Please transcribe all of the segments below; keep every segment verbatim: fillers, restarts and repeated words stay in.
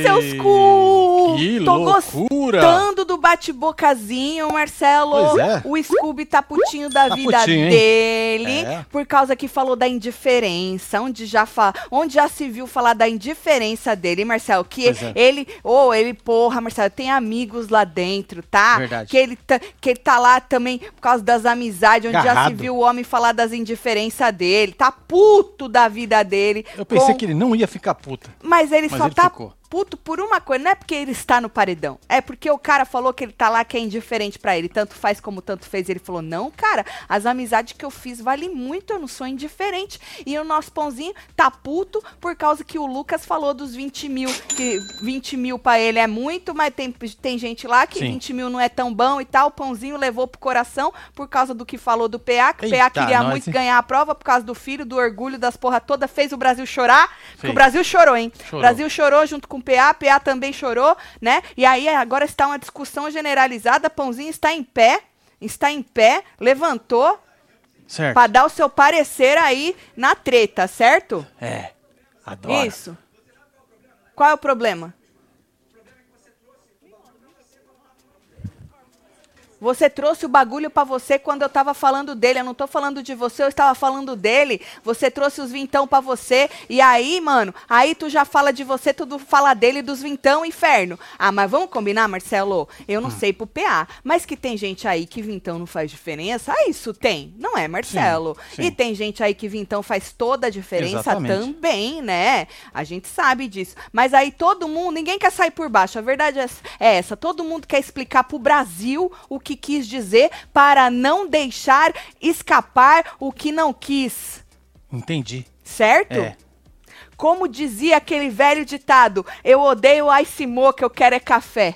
seus cu! Que Tô loucura! gostando do bate-bocazinho, Marcelo. Pois é. O Scooby tá putinho da Tá vida putinho, hein? dele, É. por causa que falou da indiferença, onde já, fa... onde já se viu falar da indiferença dele, Marcelo, que Pois é. ele, ou oh, ele, porra, Marcelo, tem amigos lá dentro, tá? Verdade. Que ele, tá, que ele tá lá também por causa das amizades, onde já se Agarrado. viu o homem falar das indiferenças dele, tá puto da vida dele. Eu pensei com- que ele não ia ficar puta. Mas ele Mas só ele tá ficou. puto por uma coisa, não é porque ele está no paredão, é porque o cara falou que ele tá lá que é indiferente pra ele, tanto faz como tanto fez, ele falou, não, cara, as amizades que eu fiz valem muito, eu não sou indiferente, e o nosso pãozinho tá puto por causa que o Lucas falou dos vinte mil, que vinte mil pra ele é muito, mas tem, tem gente lá que Sim. vinte mil não é tão bom e tal, o pãozinho levou pro coração por causa do que falou do P A, que o P A Eita, queria nós, muito hein? ganhar a prova por causa do filho, do orgulho, das porra toda, fez o Brasil chorar, que Fez. o Brasil chorou, hein? Chorou. O Brasil chorou junto com o P A, P A também chorou, né? E aí agora está uma discussão generalizada, Pãozinho está em pé, está em pé, levantou Certo. para dar o seu parecer aí na treta, certo? É. Adoro. Isso. Qual é o problema? Você trouxe o bagulho pra você quando eu tava falando dele. Eu não tô falando de você, eu estava falando dele. Você trouxe os vintão pra você. E aí, mano, aí tu já fala de você, tudo fala dele dos vintão, inferno. Ah, mas vamos combinar, Marcelo? Eu não Hum. sei pro P A, mas que tem gente aí que vintão não faz diferença. Ah, isso tem, não é, Marcelo? Sim, sim. E tem gente aí que vintão faz toda a diferença Exatamente. também, né? A gente sabe disso. Mas aí todo mundo, ninguém quer sair por baixo. A verdade é é essa. Todo mundo quer explicar pro Brasil o que quis dizer para não deixar escapar o que não quis. Entendi. Certo? É. Como dizia aquele velho ditado, eu odeio ice mocha, eu quero é café.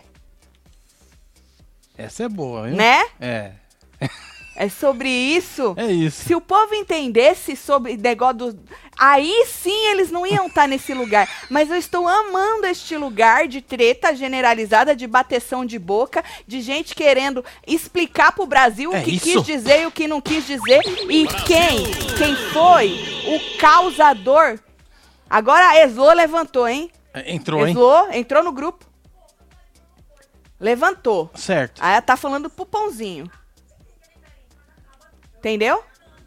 Essa é boa, viu? Né? É. É sobre isso. É isso. Se o povo entendesse sobre negócio do... Aí sim eles não iam estar nesse lugar. Mas eu estou amando este lugar de treta generalizada, de bateção de boca, de gente querendo explicar pro Brasil É o que isso. quis dizer e o que não quis dizer. E quem? Quem foi o causador? Agora a Eslo levantou, hein? É, Entrou, hein? Eslo entrou no grupo. Levantou. Certo. Aí ela tá falando pro Pãozinho. Entendeu?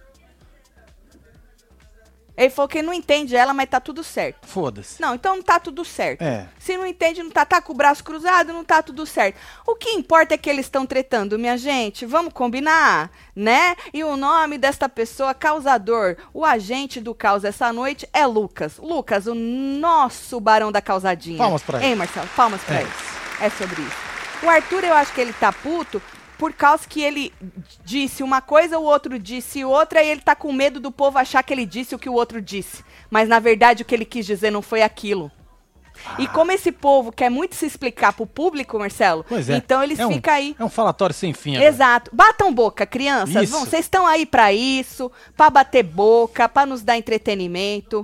Ele falou que não entende ela, mas tá tudo certo. Foda-se. Não, então não tá tudo certo. É. Se não entende, não tá, tá com o braço cruzado, não tá tudo certo. O que importa é que eles estão tretando, minha gente. Vamos combinar, né? E o nome desta pessoa, causador, o agente do caos essa noite é Lucas. Lucas, o nosso barão da causadinha. Palmas pra ele. Hein, Marcelo? Palmas pra É. ele. É sobre isso. O Arthur, eu acho que ele tá puto por causa que ele disse uma coisa, o outro disse outra, e ele tá com medo do povo achar que ele disse o que o outro disse. Mas, na verdade, o que ele quis dizer não foi aquilo. E como esse povo quer muito se explicar pro público, Marcelo, Pois é. então eles é um, ficam aí. É um falatório sem fim agora. Exato. Batam boca, crianças. Isso. Vão, vocês estão aí pra isso, pra bater boca, pra nos dar entretenimento.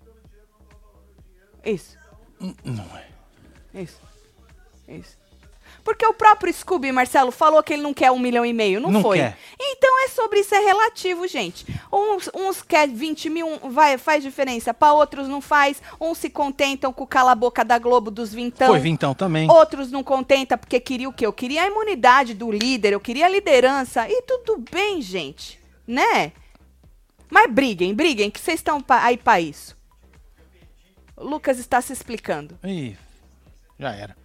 Isso. Hum, Não é. Isso. Isso. Porque o próprio Scooby, Marcelo, falou que ele não quer um milhão e meio, não, Não foi? quer. Então é sobre isso, é relativo, gente. Uns, uns quer vinte mil, um, vai, faz diferença, para outros não faz. Uns se contentam com o cala-boca da Globo dos vintão. Foi vintão também. Outros não contentam porque queria o quê? Eu queria a imunidade do líder, eu queria a liderança. E tudo bem, gente, né? Mas briguem, briguem, que vocês estão pa- aí para isso. O Lucas está se explicando. Ih, já era.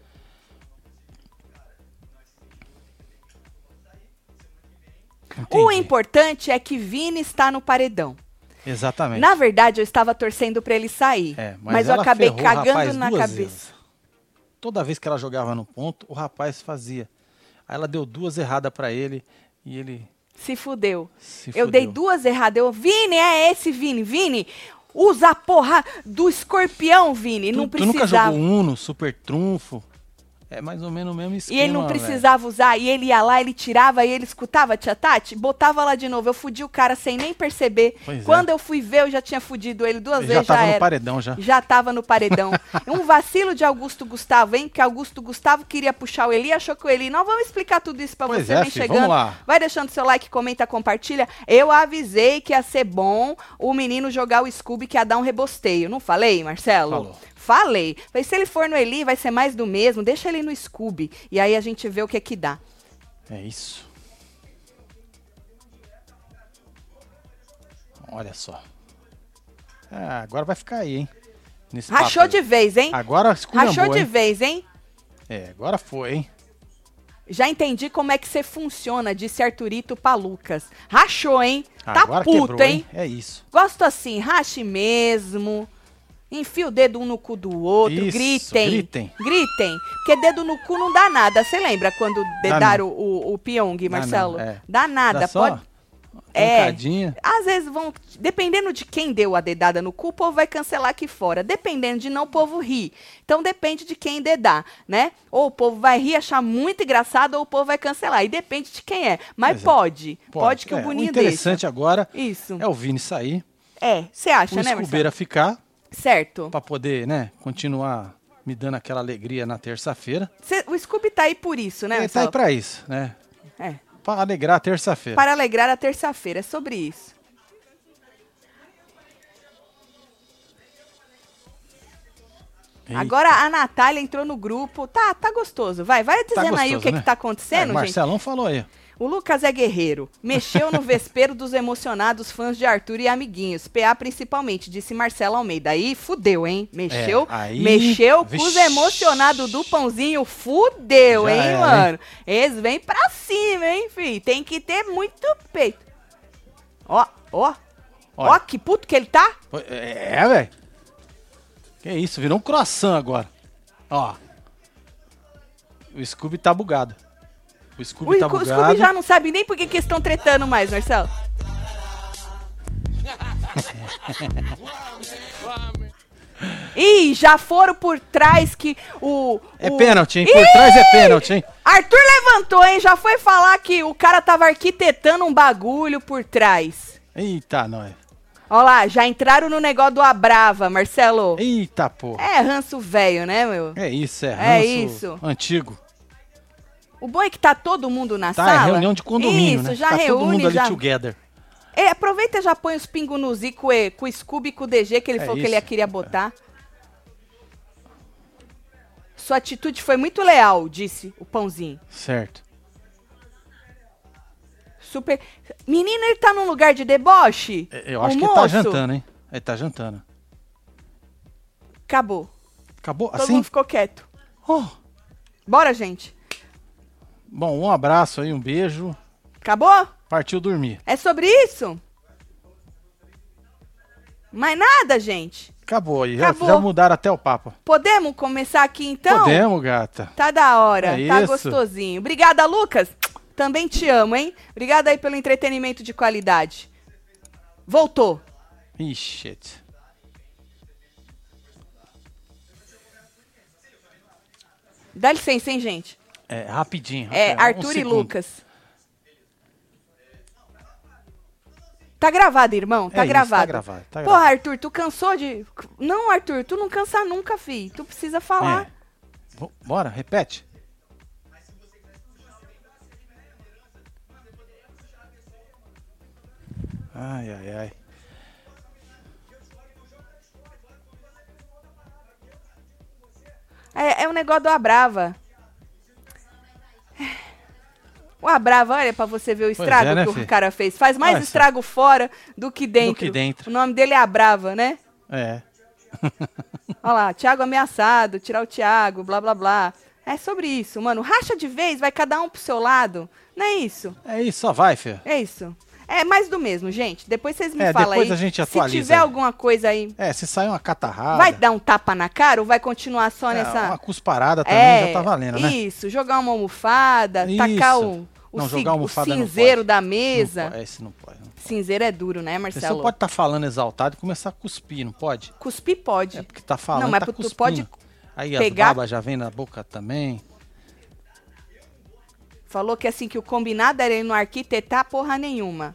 O Entendi. importante é que Vini está no paredão. Exatamente. Na verdade, eu estava torcendo para ele sair. É, mas, eu ela acabei ferrou o cagando rapaz na duas cabeça. vezes. Toda vez que ela jogava no ponto, o rapaz fazia. Aí ela deu duas erradas pra ele e ele Se fudeu. se Eu fudeu. dei duas erradas. Eu, Vini, é esse Vini. Vini, usa a porra do escorpião, Vini. Tu, não tu nunca precisava. jogou Uno, Super Trunfo? É mais ou menos o mesmo E esquema, ele não velho. precisava usar, e ele ia lá, ele tirava, e ele escutava, tia Tati, botava lá de novo. Eu fudi o cara sem nem perceber. Pois é. Quando eu fui ver, eu já tinha fudido ele duas Ele já vezes, já, tava no era. paredão já. Já tava no paredão. Um vacilo de Augusto Gustavo, hein? Porque Augusto Gustavo queria puxar o Eli, achou que o Eli... Não, vamos explicar tudo isso pra Pois você, é, vem filho, chegando. vamos lá. Vai deixando seu like, comenta, compartilha. Eu avisei que ia ser bom o menino jogar o Scooby, que ia dar um rebosteio. Não falei, Marcelo? Falou. Falei. Falei, se ele for no Eli, vai ser mais do mesmo. Deixa ele no Scooby. E aí a gente vê o que que dá. É isso. Olha só. Ah, agora vai ficar aí, hein? Nesse Rachou papo de aí. vez, hein? Agora esculhambou, Rachou de hein? vez, hein? É, agora foi, hein? Já entendi como é que você funciona, disse Arthurito pra Lucas. Rachou, hein? Tá Agora puto, quebrou, hein? É isso. Gosto assim, rache mesmo. Enfia o dedo um no cu do outro. Isso, gritem. gritem. Gritem. Porque dedo no cu não dá nada. Você lembra quando dedaram o, o Pyong, Dá Marcelo? não, é. Dá nada. Dá só Pode. É. pancadinha. Às vezes vão. Dependendo de quem deu a dedada no cu, o povo vai cancelar aqui fora. Dependendo de não, o povo ri. Então depende de quem dedar, né? Ou o povo vai rir, achar muito engraçado, ou o povo vai cancelar. E depende de quem é. Mas Pois é. pode. Pode, Pode. que É, o Boninho o interessante deixa. agora Isso. é o Vini sair, É, você acha, o né, Marcelo? Escubeira ficar, Certo. pra poder, né, continuar me dando aquela alegria na terça-feira. Cê, o Scooby tá aí por isso, né, Ele tá Marcelo? aí pra isso, né? É. Pra alegrar a terça-feira. Para alegrar a terça-feira. É sobre isso. Eita. Agora a Natália entrou no grupo. Tá, tá gostoso. Vai, vai dizendo Tá aí o gostoso, que né? que tá É, acontecendo, gente. Marcelão falou aí. O Lucas é guerreiro. Mexeu no vespeiro dos emocionados fãs de Arthur e amiguinhos. P A principalmente, disse Marcelo Almeida. Aí fudeu, hein? Mexeu, É, aí- mexeu com os Vixe. emocionados do pãozinho. Fudeu, Já hein, era, mano? Eles vêm pra cima, hein, filho? Tem que ter muito peito. Ó, ó. Ó, Olha. que puto que ele tá. É, velho. Que isso, virou um croissant agora. Ó. O Scooby tá bugado. O Scooby O, tá o bugado. Scooby já não sabe nem por que que eles estão tretando mais, Marcelo. Ih, já foram por trás que o... É o... pênalti, hein? Por Ih! trás é pênalti, hein? Arthur levantou, hein? Já foi falar que o cara tava arquitetando um bagulho por trás. Eita, nós. Ó lá, já entraram no negócio do Abrava, Marcelo. Eita, porra. É ranço velho, né, meu? É isso, é ranço É isso. antigo. O bom é que tá todo mundo na Tá, sala. é reunião de condomínio, Isso, né? já tá reúne, todo mundo ali já... together. É, aproveita e já põe os pingos no Z com, e- com o Scooby e com o D G que ele É falou que isso. ele queria botar. Sua atitude foi muito leal, disse o Pãozinho. Certo. Super. Menino, ele tá num lugar de deboche? É, Eu O acho que ele moço? tá jantando, hein? Ele tá jantando. Acabou. Acabou Todo assim? mundo ficou quieto. Oh. Bora, gente. Bom, um abraço aí, um beijo. Acabou? Partiu dormir. É sobre isso? Mais nada, gente. Acabou aí. Já, Acabou. já mudaram até o papo. Podemos começar aqui então? Podemos, gata. Tá da hora, É tá isso. gostosinho. Obrigada, Lucas. Também te amo, hein? Obrigada aí pelo entretenimento de qualidade. Voltou. Ixi, shit. Dá licença, hein, gente? É, rapidinho. É, um Arthur e segundo. Lucas. Tá gravado, irmão? Tá É isso, gravado. tá gravado, tá Porra, gravado. Arthur, tu cansou de... Não, Arthur, tu não cansa nunca, fi. Tu precisa falar. É. Bo- Bora, repete. Ai, ai, ai. É, é um negócio do Abrava. O Abrava, olha pra você ver o estrago é, né, que fi? o cara fez. Faz mais Olha só. estrago fora do que dentro. que dentro. O nome dele é Abrava, né? É. Olha lá, Thiago ameaçado, tirar o Thiago, blá blá blá. É sobre isso, mano. Racha de vez, vai cada um pro seu lado. Não é isso? É isso, só vai, filho. É isso. É mais do mesmo, gente. Depois vocês me É, falam depois aí. a gente Se atualiza tiver aí. alguma coisa aí, É, se sair uma catarrada. vai dar um tapa na cara ou vai continuar só é, nessa... uma cusparada também É, já tá valendo, né? Isso, jogar uma almofada, Isso. tacar o, o, Não, ci- jogar o almofada não cinzeiro pode. da Não mesa. pode, esse não pode. Não pode. Cinzeiro é duro, né, Você Marcelo? só pode estar falando exaltado e começar a cuspir, não pode? Cuspir pode. É porque tá falando, Não, mas tá tu cuspindo. pode Aí pegar- as babas já vem na boca também. Falou que assim, que o combinado era ele não arquitetar porra nenhuma.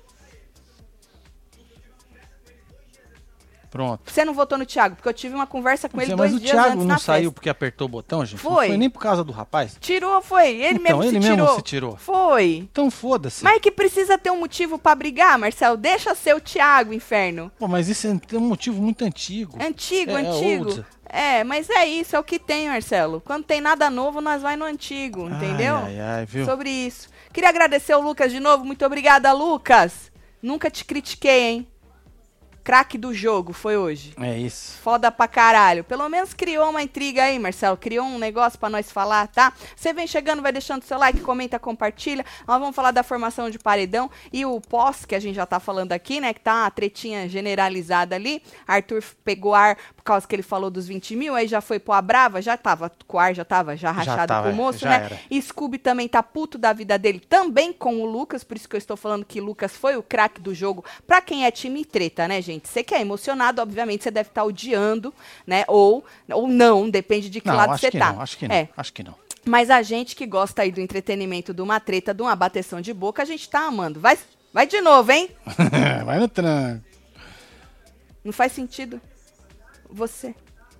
Pronto. Você não votou no Thiago, porque eu tive uma conversa com ele Mas dois o dias Thiago antes não na saiu festa. porque apertou o botão, gente? Foi. Não foi nem por causa do rapaz? Tirou, foi. Ele Então, mesmo ele se mesmo tirou. se tirou. Foi. Então foda-se. Mas é que precisa ter um motivo pra brigar, Marcelo. Deixa ser o Thiago, inferno. Pô, mas isso é tem um motivo muito antigo. Antigo, É, é antigo. old. É, mas é isso, é o que tem, Marcelo. Quando tem nada novo, nós vai no antigo, entendeu? Ai, ai, ai, viu? Sobre isso. Queria agradecer o Lucas de novo. Muito obrigada, Lucas. Nunca te critiquei, hein? Craque do jogo foi hoje. É isso. Foda pra caralho. Pelo menos criou uma intriga aí, Marcelo. Criou um negócio pra nós falar, tá? Você vem chegando, vai deixando seu like, comenta, compartilha. Nós vamos falar da formação de paredão e o pós, que a gente já tá falando aqui, né? Que tá uma tretinha generalizada ali. Arthur pegou ar por causa que ele falou dos vinte mil, aí já foi pro A Brava, já tava com o ar, já tava já rachado já tava, com o moço, né? Era. E Scooby também tá puto da vida dele, também com o Lucas, por isso que eu estou falando que Lucas foi o craque do jogo. Pra quem é time treta, né, gente? Você que é emocionado, obviamente, você deve estar odiando, né? Ou, ou não, depende de que não, lado você tá. Não, acho que não, é. acho que não. Mas a gente que gosta aí do entretenimento, de uma treta, de uma bateção de boca, a gente tá amando. Vai, vai de novo, hein? Vai no tranco. Não faz sentido. Você.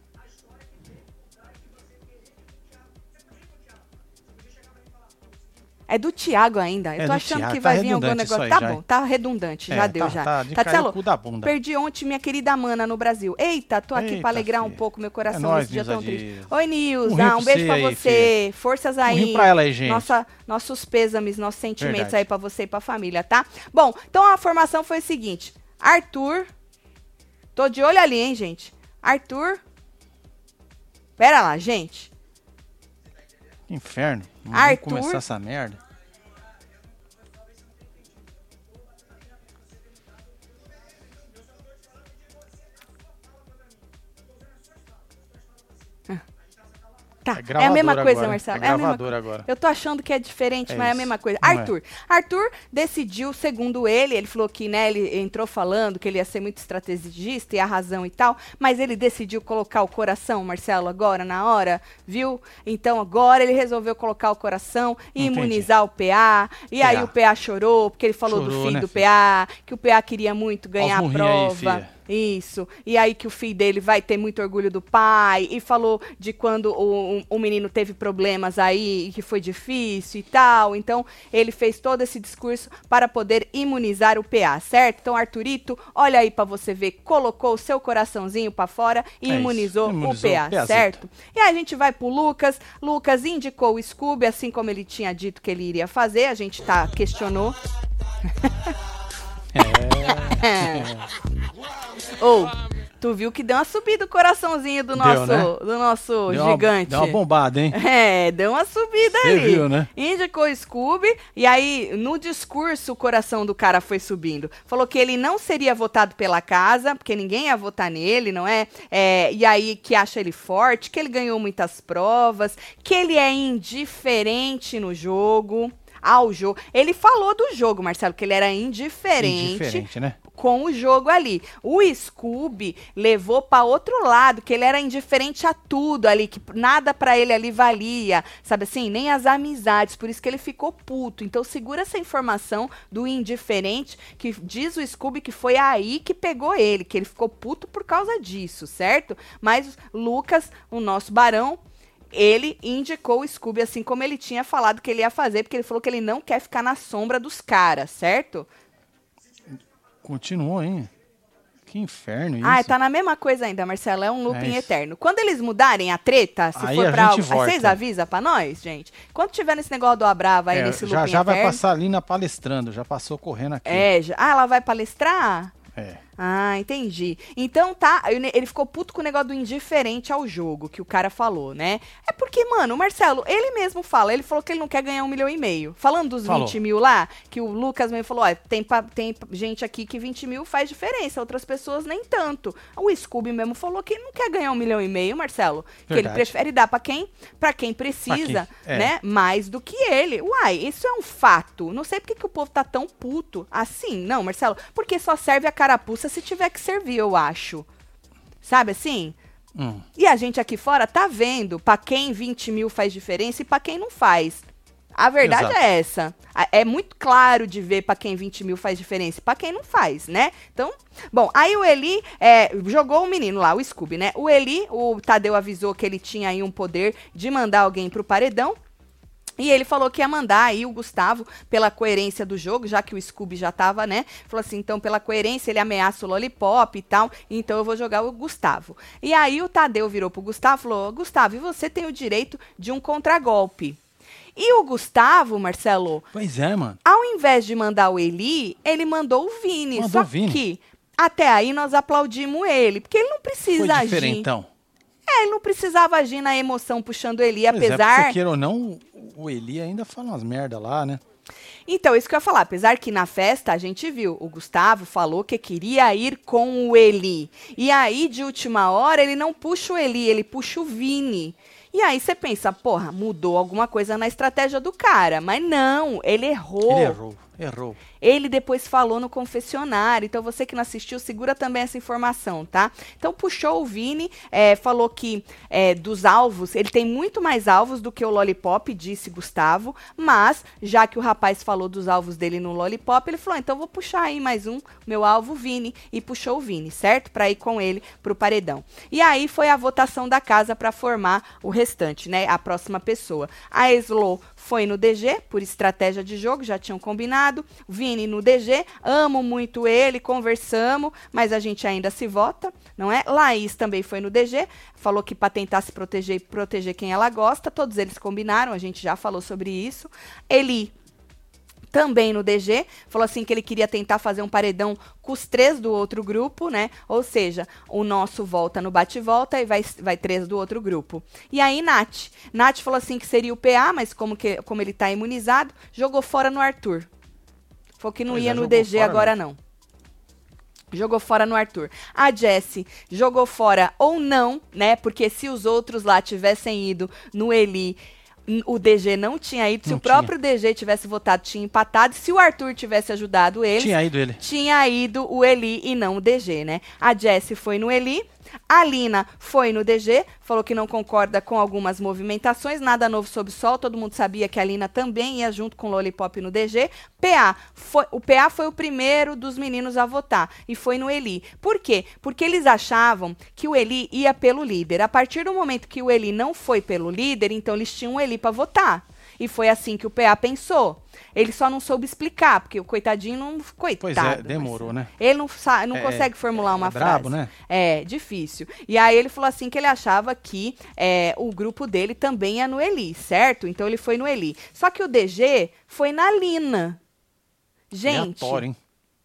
É do Thiago ainda. Eu é tô achando Thiago. que vai tá vir algum negócio. Aí, tá já. bom, tá redundante, é, já deu, tá, já. Tá, de Tatselo, cu da bunda. Perdi ontem minha querida Mana no Brasil. Eita, tô aqui Eita, pra alegrar filha. um pouco meu coração é nóis, nesse dia tão triste. Dias. Oi, Nilza, um, um beijo pra aí, você. Filha. Forças aí. Um pra ela aí, gente. Nossa, nossos pêsames, nossos sentimentos Verdade. aí pra você e pra família, tá? Bom, então a formação foi o seguinte. Arthur. Tô de olho ali, hein, gente. Arthur. Pera lá, gente. Que inferno. Não Arthur. Vamos começar essa merda. Tá, é, é a mesma coisa, agora. Marcelo. É, é a mesma coisa. Agora. Eu tô achando que é diferente, é mas isso. é a mesma coisa. Não Arthur. É. Arthur decidiu, segundo ele, ele falou que, né, ele entrou falando que ele ia ser muito estrategista e a razão e tal, mas ele decidiu colocar o coração, Marcelo, agora, na hora, viu? Então, agora ele resolveu colocar o coração e Entendi. imunizar o P A, e P A. aí o P A chorou, porque ele falou Chorou, do filho né, do filho? P A, que o P A queria muito ganhar a prova. Aí, Isso. E aí que o filho dele vai ter muito orgulho do pai. E falou de quando o, o menino teve problemas aí e que foi difícil e tal. Então, ele fez todo esse discurso para poder imunizar o P A, certo? Então, Arthurito, olha aí pra você ver, colocou o seu coraçãozinho pra fora e é imunizou, imunizou o P A, o certo? E aí a gente vai pro Lucas. Lucas indicou o Scooby, assim como ele tinha dito que ele iria fazer. A gente tá, questionou. É. Ou, oh, tu viu que deu uma subida o coraçãozinho do nosso, deu, né? do nosso deu gigante. Uma, deu uma bombada, hein? É, deu uma subida Cê ali. viu, né? Indicou o Scooby, e aí, no discurso, o coração do cara foi subindo. Falou que ele não seria votado pela casa, porque ninguém ia votar nele, não é? é e aí, que acha ele forte, que ele ganhou muitas provas, que ele é indiferente no jogo. Ao jogo. Ele falou do jogo, Marcelo, que ele era indiferente, indiferente, né? Com o jogo ali. O Scooby levou para outro lado, que ele era indiferente a tudo ali, que nada para ele ali valia, sabe assim? Nem as amizades, por isso que ele ficou puto. Então segura essa informação do indiferente, que diz o Scooby que foi aí que pegou ele, que ele ficou puto por causa disso, certo? Mas Lucas, o nosso barão, ele indicou o Scooby, assim como ele tinha falado que ele ia fazer, porque ele falou que ele não quer ficar na sombra dos caras, certo? Continuou, hein? Que inferno isso. Ah, tá na mesma coisa ainda, Marcelo, é um looping é eterno. Quando eles mudarem a treta, se aí for a pra gente algo, volta. vocês avisam pra nós, gente? Quando tiver nesse negócio do Abrava aí, é, nesse já, looping já eterno... vai passar ali na palestrando, já passou correndo aqui. É, já... Ah, ela vai palestrar? É. Ah, entendi. Então tá, ele ficou puto com o negócio do indiferente ao jogo, que o cara falou, né? É porque, mano, o Marcelo, ele mesmo fala, ele falou que ele não quer ganhar um milhão e meio. Falando dos Falou. vinte mil lá, que o Lucas mesmo falou, ó, tem, pa- tem gente aqui que vinte mil faz diferença, outras pessoas nem tanto. O Scooby mesmo falou que ele não quer ganhar um milhão e meio, Marcelo. Que ele Verdade. prefere dar pra quem? Pra quem precisa, Pra quem? É. né? Mais do que ele. Uai, isso é um fato. Não sei por que que o povo tá tão puto assim. Não, Marcelo, porque só serve a carapuça se tiver que servir, eu acho. Sabe assim? Hum. E a gente aqui fora tá vendo pra quem vinte mil faz diferença e pra quem não faz. A verdade Exato. é essa. A- É muito claro de ver pra quem vinte mil faz diferença e pra quem não faz, né? Então, bom, aí o Eli é, jogou o menino lá, o Scooby, né? O Eli, o Tadeu avisou que ele tinha aí um poder de mandar alguém pro paredão. E ele falou que ia mandar aí o Gustavo pela coerência do jogo, já que o Scooby já tava, né? Falou assim, então pela coerência ele ameaça o Lollipop e tal, então eu vou jogar o Gustavo. E aí o Tadeu virou pro Gustavo e falou, Gustavo, e você tem o direito de um contragolpe. E o Gustavo, Marcelo... Pois é, mano. Ao invés de mandar o Eli, ele mandou o Vini. Mandou Só o Vini. que até aí nós aplaudimos ele, porque ele não precisa Foi agir. diferentão. É, ele não precisava agir na emoção puxando o Eli, Pois apesar... É, se queira ou não, o Eli ainda fala umas merda lá, né? Então, isso que eu ia falar, apesar que na festa a gente viu, o Gustavo falou que queria ir com o Eli. E aí, de última hora, ele não puxa o Eli, ele puxa o Vini. E aí você pensa, porra, mudou alguma coisa na estratégia do cara. Mas não, ele errou. Ele errou, errou. Ele depois falou no confessionário, então você que não assistiu, segura também essa informação, tá? Então puxou o Vini, é, falou que é, dos alvos, ele tem muito mais alvos do que o Lollipop, disse Gustavo, mas já que o rapaz falou dos alvos dele no Lollipop, ele falou, então vou puxar aí mais um, meu alvo Vini, e puxou o Vini, certo? Pra ir com ele pro paredão. E aí foi a votação da casa pra formar o restante, né? A próxima pessoa. A Slo foi no D G, por estratégia de jogo, já tinham combinado, o Vini no D G, amo muito ele, conversamos, mas a gente ainda se vota, não é? Laís também foi no D G, falou que para tentar se proteger e proteger quem ela gosta, todos eles combinaram, a gente já falou sobre isso. Eli também no D G, falou assim que ele queria tentar fazer um paredão com os três do outro grupo, né? Ou seja, o nosso volta no bate-volta e vai, vai três do outro grupo. E aí, Nath. Nath falou assim que seria o P A, mas como, que, como ele tá imunizado, jogou fora no Arthur. Falou que não Pois ia é, no D G fora, agora, né? não. Jogou fora no Arthur. A Jessie jogou fora ou não, né? Porque se os outros lá tivessem ido no Eli, o D G não tinha ido. Se Não o próprio D G tivesse votado, tinha empatado. Se o Arthur tivesse ajudado ele, Tinha ido ele. tinha ido o Eli e não o D G, né? A Jessie foi no Eli. A Lina foi no D G, falou que não concorda com algumas movimentações, nada novo sob o sol, todo mundo sabia que a Lina também ia junto com o Lollipop no D G. P A, foi, o P A foi o primeiro dos meninos a votar e foi no Eli. Por quê? Porque eles achavam que o Eli ia pelo líder. A partir do momento que o Eli não foi pelo líder, então eles tinham o Eli para votar. E foi assim que o P A pensou. Ele só não soube explicar, porque o coitadinho não... Coitado. Pois é, demorou, né? Ele não, sa- não É, consegue formular uma é frase. brabo, né? É, difícil. E aí ele falou assim que ele achava que é, o grupo dele também ia no Eli, certo? Então ele foi no Eli. Só que o D G foi na Lina. Gente... Aleatório, hein?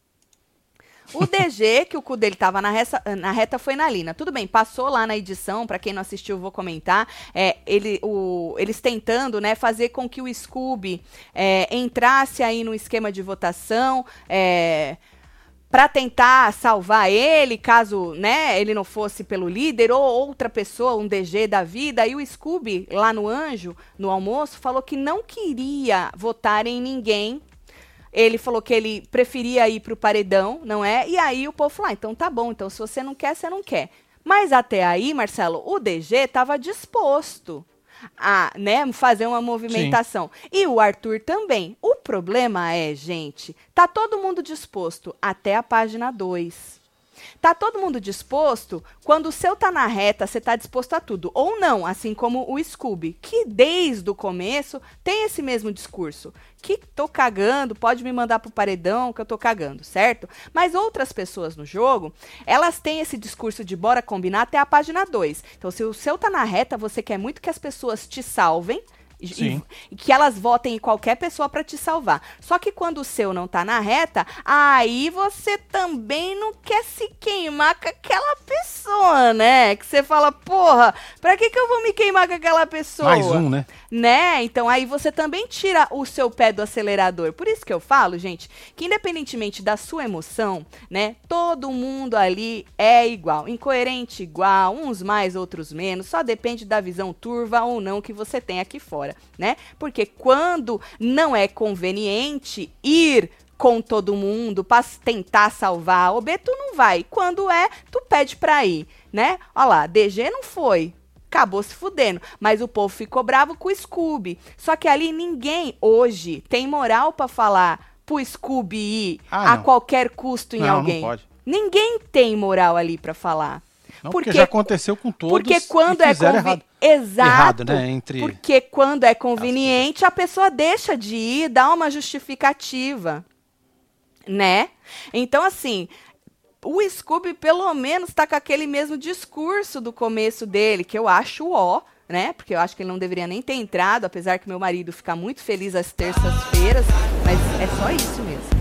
O D G, que o cu dele tava na, reta, na reta, foi na Lina. Tudo bem, passou lá na edição, pra quem não assistiu, vou comentar. É, ele, o, eles tentando, né, fazer com que o Scooby é, entrasse aí no esquema de votação, é, para tentar salvar ele, caso, né, ele não fosse pelo líder, ou outra pessoa, um D G da vida. E o Scooby, lá no Anjo, no almoço, falou que não queria votar em ninguém. Ele falou que ele preferia ir pro paredão, não é? E aí o povo falou, ah, então tá bom, então se você não quer, você não quer. Mas até aí, Marcelo, o D G estava disposto a, né, fazer uma movimentação. Sim. E o Arthur também. O problema é, gente, tá todo mundo disposto até a página dois. Tá todo mundo disposto, quando o seu tá na reta, você tá disposto a tudo. Ou não, assim como o Scooby, que desde o começo tem esse mesmo discurso. Que tô cagando, pode me mandar pro paredão que eu tô cagando, certo? Mas outras pessoas no jogo, elas têm esse discurso de bora combinar até a página dois. Então, se o seu tá na reta, você quer muito que as pessoas te salvem, E, e que elas votem em qualquer pessoa para te salvar. Só que quando o seu não tá na reta, aí você também não quer se queimar com aquela pessoa, né? Que você fala, porra, pra que que eu vou me queimar com aquela pessoa? Mais um, né? Né? Então aí você também tira o seu pé do acelerador. Por isso que eu falo, gente, que independentemente da sua emoção, né? Todo mundo ali é igual. Incoerente igual, uns mais, outros menos. Só depende da visão turva ou não que você tem aqui fora. Né? Porque quando não é conveniente ir com todo mundo para tentar salvar o B, tu não vai. Quando é, tu pede pra ir, né? Olha lá, D G não foi. Acabou se fudendo. Mas o povo ficou bravo com o Scooby. Só que ali ninguém hoje tem moral pra falar pro Scooby ir ah, a qualquer custo em não, alguém. Não pode. Ninguém tem moral ali pra falar. Não, porque, porque já aconteceu com todos porque quando e é fizeram convi... errado. Exato, Errado, né? Entre... porque quando é conveniente, a pessoa deixa de ir, dá uma justificativa, né? Então, assim, o Scooby, pelo menos, tá com aquele mesmo discurso do começo dele, que eu acho ó, né? Porque eu acho que ele não deveria nem ter entrado, apesar que meu marido fica muito feliz às terças-feiras, mas é só isso mesmo.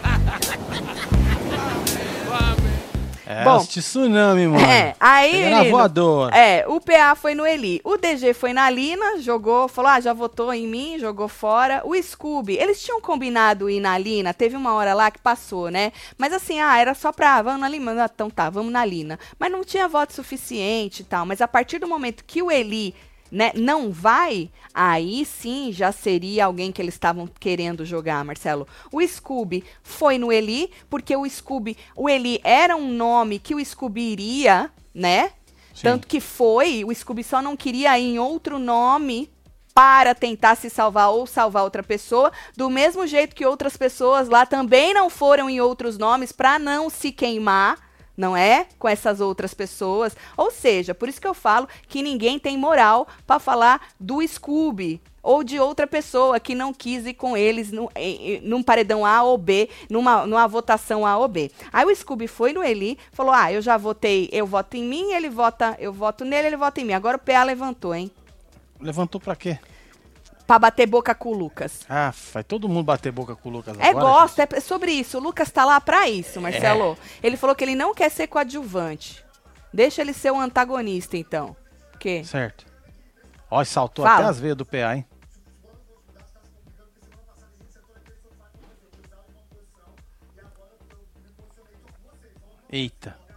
É, Bom, assiste Tsunami, mano. É, aí, na voadora. É, o P A foi no Eli. O D G foi na Lina, jogou, falou, ah, já votou em mim, jogou fora. O Scooby, eles tinham combinado ir na Lina, teve uma hora lá que passou, né? Mas assim, ah, era só pra, vamos na Lina, ah, então tá, vamos na Lina. Mas não tinha voto suficiente e tal. Mas a partir do momento que o Eli, né, não vai, aí sim já seria alguém que eles estavam querendo jogar, Marcelo. O Scooby foi no Eli, porque o Scooby, o Eli era um nome que o Scooby iria, né? Sim. Tanto que foi, o Scooby só não queria ir em outro nome para tentar se salvar ou salvar outra pessoa, do mesmo jeito que outras pessoas lá também não foram em outros nomes para não se queimar, não é? Com essas outras pessoas. Ou seja, por isso que eu falo que ninguém tem moral para falar do Scooby ou de outra pessoa que não quis ir com eles no, em, num paredão A ou B, numa, numa votação A ou B. Aí o Scooby foi no Eli, falou, ah, eu já votei, eu voto em mim, ele vota, eu voto nele, ele vota em mim. Agora o P A levantou, hein? Levantou pra quê? Pra bater boca com o Lucas. Ah, vai todo mundo bater boca com o Lucas é agora? Gosto, é sobre isso. O Lucas tá lá pra isso, Marcelo. É. Ele falou que ele não quer ser coadjuvante. Deixa ele ser o antagonista, então. O quê? Certo. Ó, saltou Fala. até as veias do P A, hein? Eita.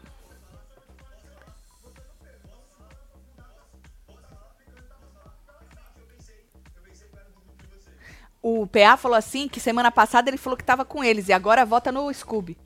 O P A falou assim que semana passada ele falou que tava com eles e agora vota no Scooby.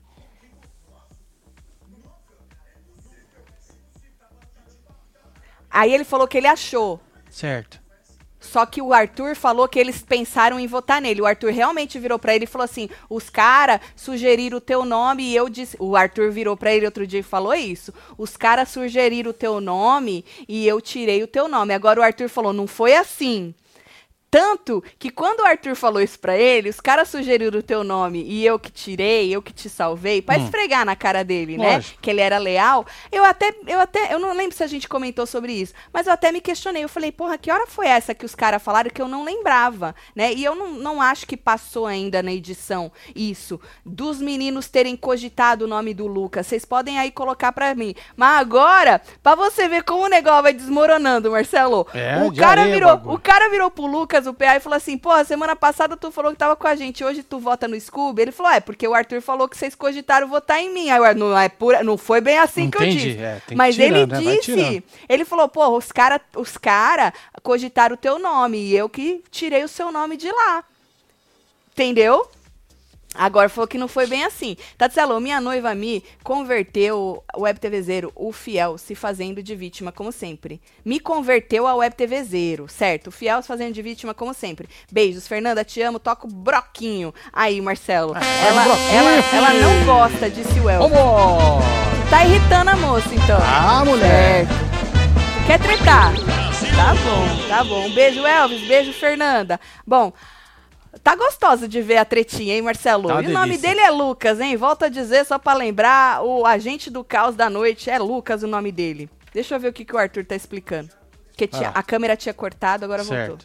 Aí ele falou que ele achou. Certo. Só que o Arthur falou que eles pensaram em votar nele. O Arthur realmente virou pra ele e falou assim, os caras sugeriram o teu nome e eu disse... O Arthur virou pra ele outro dia e falou isso. Os caras sugeriram o teu nome e eu tirei o teu nome. Agora o Arthur falou, não foi assim. Tanto que quando o Arthur falou isso pra ele, os caras sugeriram o teu nome e eu que tirei, eu que te salvei, pra hum. esfregar na cara dele, né? Lógico. Que ele era leal. Eu até, eu até, eu não lembro se a gente comentou sobre isso, mas eu até me questionei. Eu falei, porra, que hora foi essa que os caras falaram que eu não lembrava, né? E eu não, não acho que passou ainda na edição isso, dos meninos terem cogitado o nome do Lucas. Vocês podem aí colocar pra mim. Mas agora, pra você ver como o negócio vai desmoronando, Marcelo. É, o cara areia, virou, bagulho. o cara virou pro Lucas, o P A, e falou assim, porra, semana passada tu falou que tava com a gente, hoje tu vota no Scooby? Ele falou, é, porque o Arthur falou que vocês cogitaram votar em mim. Aí eu, não, é pura, não foi bem assim Entendi, que eu disse. É, tem Mas que tirar, ele né? disse, ele falou, porra, os caras os cara cogitaram o teu nome e eu que tirei o seu nome de lá. Entendeu? Agora falou que não foi bem assim. Tatselo, minha noiva me converteu o WebTVzeiro, o fiel, se fazendo de vítima, como sempre. Me converteu ao WebTVzeiro, certo? O fiel se fazendo de vítima, como sempre. Beijos, Fernanda, te amo, toca o broquinho. Aí, Marcelo, ah, ela, ela, ela não gosta, disse o El. Vamos! Tá irritando a moça, então. Ah, mulher! Certo. Quer tretar? Tá bom, tá bom. Um beijo, Elvis, beijo, Fernanda. Bom... Tá gostoso de ver a tretinha, hein, Marcelo? Tá e o nome dele é Lucas, hein? Volto a dizer, só pra lembrar, o agente do caos da noite é Lucas o nome dele. Deixa eu ver o que, que o Arthur tá explicando. Porque tinha, ah. a câmera tinha cortado, agora certo. Voltou.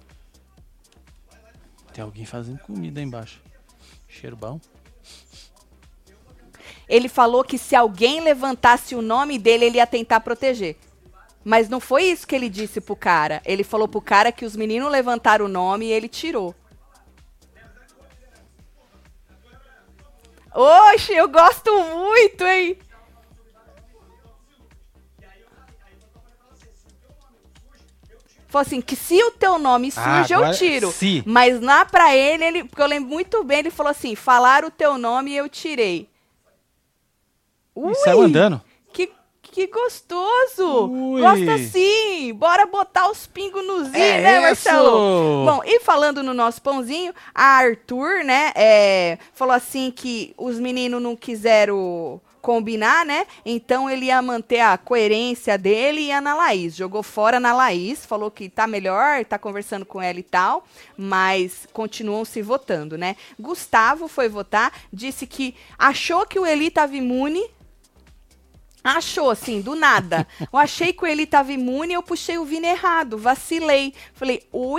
Tem alguém fazendo comida aí embaixo. Cheiro bom. Ele falou que se alguém levantasse o nome dele, ele ia tentar proteger. Mas não foi isso que ele disse pro cara. Ele falou pro cara que os meninos levantaram o nome e ele tirou. Oxe, eu gosto muito, hein? Falou assim, que se o teu nome surge, ah, eu tiro. Se. Mas lá pra ele, ele, porque eu lembro muito bem, ele falou assim, falaram o teu nome e eu tirei. Ui, e saiu andando. Que, que gostoso. Ui. Gosta sim. Bora botar os pingos nos i, é né, Marcelo? Isso. Bom, e falando no nosso pãozinho, a Arthur, né, é, falou assim que os meninos não quiseram combinar, né? Então ele ia manter a coerência dele e ia na Laís. Jogou fora na Laís, falou que tá melhor, tá conversando com ela e tal, mas continuam se votando, né? Gustavo foi votar, disse que achou que o Eli tava imune. Achou, assim, do nada. Eu achei que o Eli tava imune, eu puxei o Vini errado, vacilei. Falei, oi?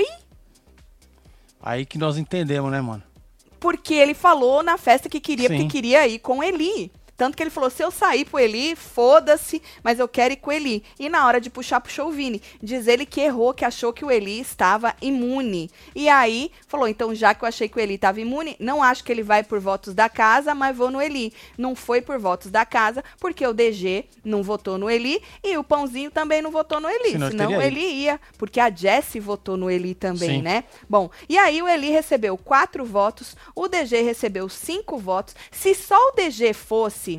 Aí que nós entendemos, né, mano? Porque ele falou na festa que queria, Sim. porque queria ir com o Eli. Tanto que ele falou, se eu sair pro Eli, foda-se, mas eu quero ir com o Eli. E na hora de puxar, puxou o Vini. Diz ele que errou, que achou que o Eli estava imune. E aí, falou, então já que eu achei que o Eli estava imune, não acho que ele vai por votos da casa, mas vou no Eli. Não foi por votos da casa, porque o D G não votou no Eli e o Pãozinho também não votou no Eli. Senão Senão ele ia, porque a Jessie votou no Eli também, Sim. né? Bom, e aí o Eli recebeu quatro votos, o D G recebeu cinco votos. Se só o D G fosse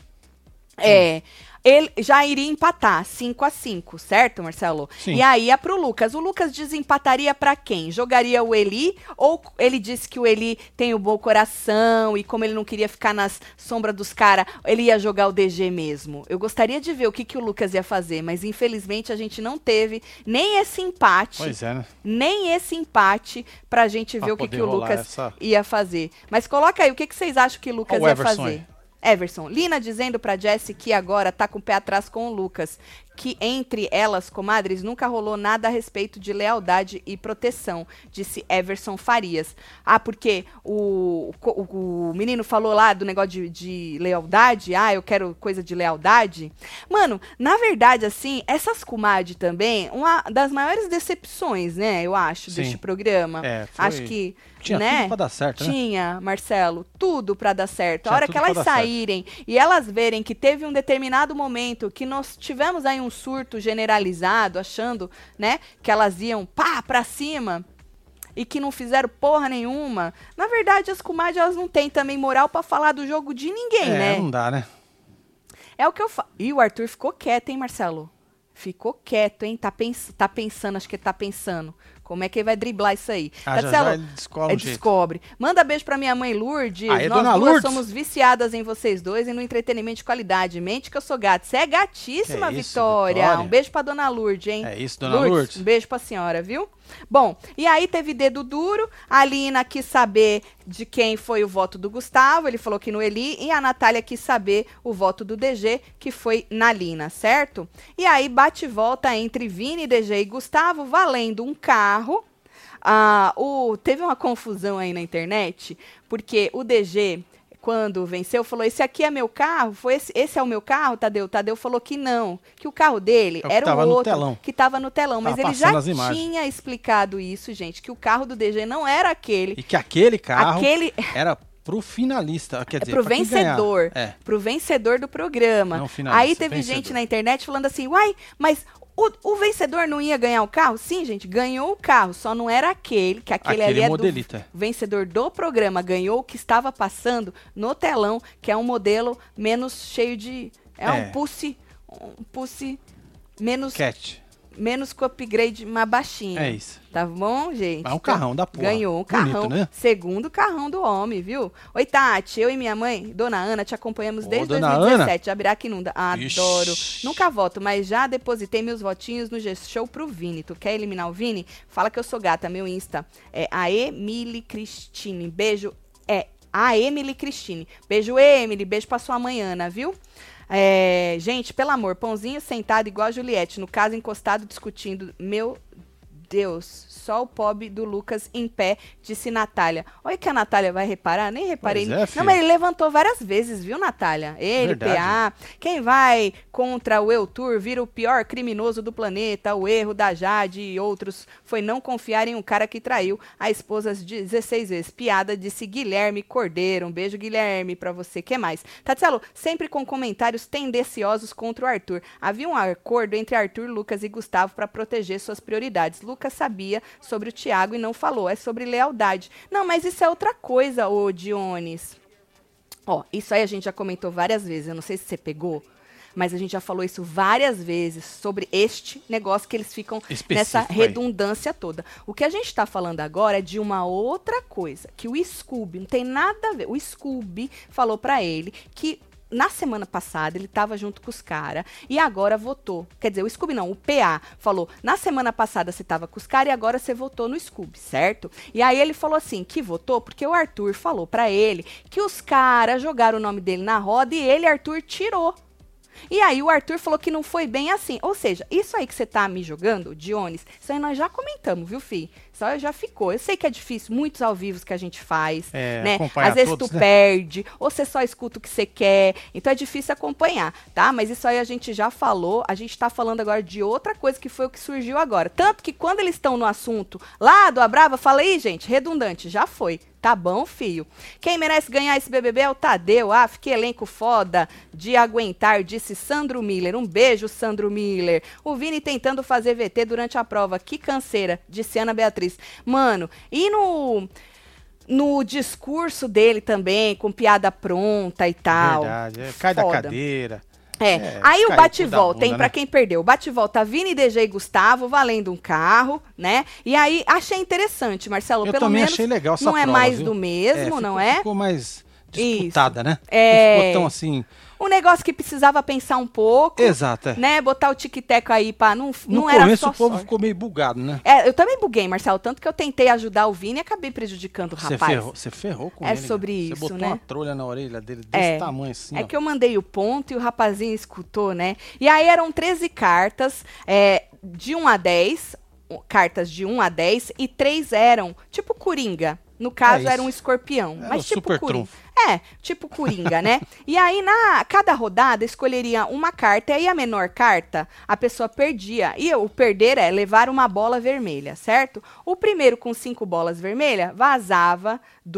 É, ele já iria empatar cinco a cinco, certo, Marcelo? Sim. E aí ia pro Lucas. O Lucas desempataria pra quem? Jogaria o Eli ou ele disse que o Eli tem o bom coração e como ele não queria ficar nas sombras dos caras, ele ia jogar o D G mesmo? Eu gostaria de ver o que, que o Lucas ia fazer, mas infelizmente a gente não teve nem esse empate, Pois é, né? nem esse empate pra gente Pra ver o que, poder que o rolar Lucas essa- ia fazer. Mas coloca aí, o que, que vocês acham que o Lucas Ó o ia Everson fazer? aí. Everson, Lina dizendo pra Jessie que agora tá com o pé atrás com o Lucas, que entre elas, comadres, nunca rolou nada a respeito de lealdade e proteção, disse Everson Farias. Ah, porque o, o, o menino falou lá do negócio de, de lealdade, ah, eu quero coisa de lealdade. Mano, na verdade, assim, essas comadres também, uma das maiores decepções, né, eu acho, Sim. deste programa. É, foi- Acho que, Tinha né? tudo pra dar certo, né? Tinha, Marcelo, tudo pra dar certo. Tinha a hora tudo que pra elas dar certo. saírem e elas verem que teve um determinado momento que nós tivemos aí um surto generalizado, achando, né, que elas iam pá pra cima e que não fizeram porra nenhuma. Na verdade, as comadres, elas não têm também moral pra falar do jogo de ninguém, É, né? não dá, né? É o que eu falo. E o Arthur ficou quieto, hein, Marcelo? Ficou quieto, hein? Tá, pens tá pensando, acho que ele tá pensando. Como é que ele vai driblar isso aí? Ah, já, Tatselo, já ele descola um é, jeito. descobre. Manda beijo pra minha mãe Lourdes. Aí, Nós dona duas Lourdes. somos viciadas em vocês dois e no entretenimento de qualidade. Mente que eu sou gato. Você é gatíssima, Que isso, Vitória. Vitória. Um beijo pra dona Lourdes, hein? É isso, dona Lourdes. Um beijo pra senhora, viu? Bom, e aí teve dedo duro. A Lina quis saber de quem foi o voto do Gustavo. Ele falou que no Eli. E a Natália quis saber o voto do D G, que foi na Lina, certo? E aí bate e volta entre Vini, D G e Gustavo, valendo um carro. Ah, o, teve uma confusão aí na internet, porque o D G, quando venceu, falou, esse aqui é meu carro? Foi esse, esse é o meu carro, Tadeu? Tadeu falou que não, que o carro dele É o que era tava o no outro, telão. que estava no telão. Mas Tava ele já passando as imagens. tinha explicado isso, gente, que o carro do D G não era aquele. E que aquele carro Aquele era pro finalista, quer é dizer, pro pra quem ganhar. vencedor, É. pro vencedor do programa. Não finalista, Aí teve vencedor. gente na internet falando assim, uai, mas o, o vencedor não ia ganhar o carro? Sim, gente, ganhou o carro, só não era aquele, que aquele, Aquele ali é modelito, é. do vencedor do programa, ganhou o que estava passando no telão, que é um modelo menos cheio de... É, É. um pussy, um pussy menos, Cat. menos com upgrade mais baixinho. É isso. Tá bom, gente? Mas um carrão da porra. Ganhou um Bonito, carrão. né? Segundo carrão do homem, viu? Oi, Tati, eu e minha mãe, Dona Ana, te acompanhamos Ô, desde Dona dois mil e dezessete. Jabiraquinunda. Adoro. Ixi. Nunca voto, mas já depositei meus votinhos no G-Show pro Vini. Tu quer eliminar o Vini? Fala que eu sou gata. Meu Insta é a Emily Cristine. Beijo. É a Emily Cristine. Beijo, Emily. Beijo pra sua mãe, Ana, viu? É, gente, pelo amor, pãozinho sentado igual a Juliette, no caso encostado discutindo. Meu Deus, só o pobre do Lucas em pé, disse Natália. Olha que a Natália vai reparar, nem reparei. Pois é, Não, filho. mas ele levantou várias vezes, viu, Natália? Ele, Verdade. P A. Quem vai contra o Eutur vira o pior criminoso do planeta. O erro da Jade e outros foi não confiar em um cara que traiu a esposa dezesseis vezes. Piada, disse Guilherme Cordeiro. Um beijo, Guilherme, pra você. Que mais? Tatselo, sempre com comentários tendenciosos contra o Arthur. Havia um acordo entre Arthur, Lucas e Gustavo para proteger suas prioridades. Lucas sabia sobre o Thiago e não falou. É sobre lealdade. Não, mas isso é outra coisa, ô Dionis. Ó, isso aí a gente já comentou várias vezes. Eu não sei se você pegou, mas a gente já falou isso várias vezes sobre este negócio que eles ficam Específico nessa aí. redundância toda. O que a gente está falando agora é de uma outra coisa, que o Scooby, não tem nada a ver, o Scooby falou para ele que na semana passada ele tava junto com os caras e agora votou. Quer dizer, o Scooby não, o P A falou, na semana passada você tava com os caras e agora você votou no Scooby, certo? E aí ele falou assim, que votou porque o Arthur falou pra ele que os caras jogaram o nome dele na roda e ele, Arthur, tirou. E aí o Arthur falou que não foi bem assim. Ou seja, isso aí que você tá me jogando, Dionis, isso aí nós já comentamos, viu, fi? Isso aí já ficou. Eu sei que é difícil, muitos ao vivo que a gente faz, é, né? Às vezes todos, tu né? perde, ou você só escuta o que você quer. Então é difícil acompanhar, tá? Mas isso aí a gente já falou. A gente tá falando agora de outra coisa que foi o que surgiu agora. Tanto que quando eles estão no assunto lá do Abrava, fala aí, gente, redundante, já foi. Tá bom, filho. Quem merece ganhar esse B B B é o Tadeu. Ah, que elenco foda de aguentar, disse Sandro Miller. Um beijo, Sandro Miller. O Vini tentando fazer V T durante a prova. Que canseira, disse Ana Beatriz. Mano, e no... no discurso dele também, com piada pronta e tal. Verdade, é, cai foda. Da cadeira. É, é, aí o bate-volta, hein, né? Pra quem perdeu, o bate-volta Vini, D J e Gustavo valendo um carro, né? E aí achei interessante, Marcelo, eu pelo também menos achei legal essa não prova, é mais viu? do mesmo, é, ficou, não é? Ficou mais disputada, Isso. né? É. Não ficou tão assim... Um negócio que precisava pensar um pouco. Exato. É. Né? Botar o tic-teco aí pra não, não no era começo só o povo sorte. Ficou meio bugado, né? É, eu também buguei, Marcelo, tanto que eu tentei ajudar o Vini e acabei prejudicando o Você rapaz. ferrou, você ferrou com é ele. É sobre né? isso, Você botou né? uma trolha na orelha dele desse é. tamanho assim, É ó. que eu mandei o ponto e o rapazinho escutou, né? E aí eram treze cartas, é, de um a dez, cartas de um a dez, e três eram tipo Coringa. No caso, é era um escorpião. Era mas um tipo super Coringa. trunfo. É, tipo Coringa, né? E aí, na cada rodada, escolheria uma carta, e aí a menor carta, a pessoa perdia. E o perder é levar uma bola vermelha, certo? O primeiro com cinco bolas vermelhas vazava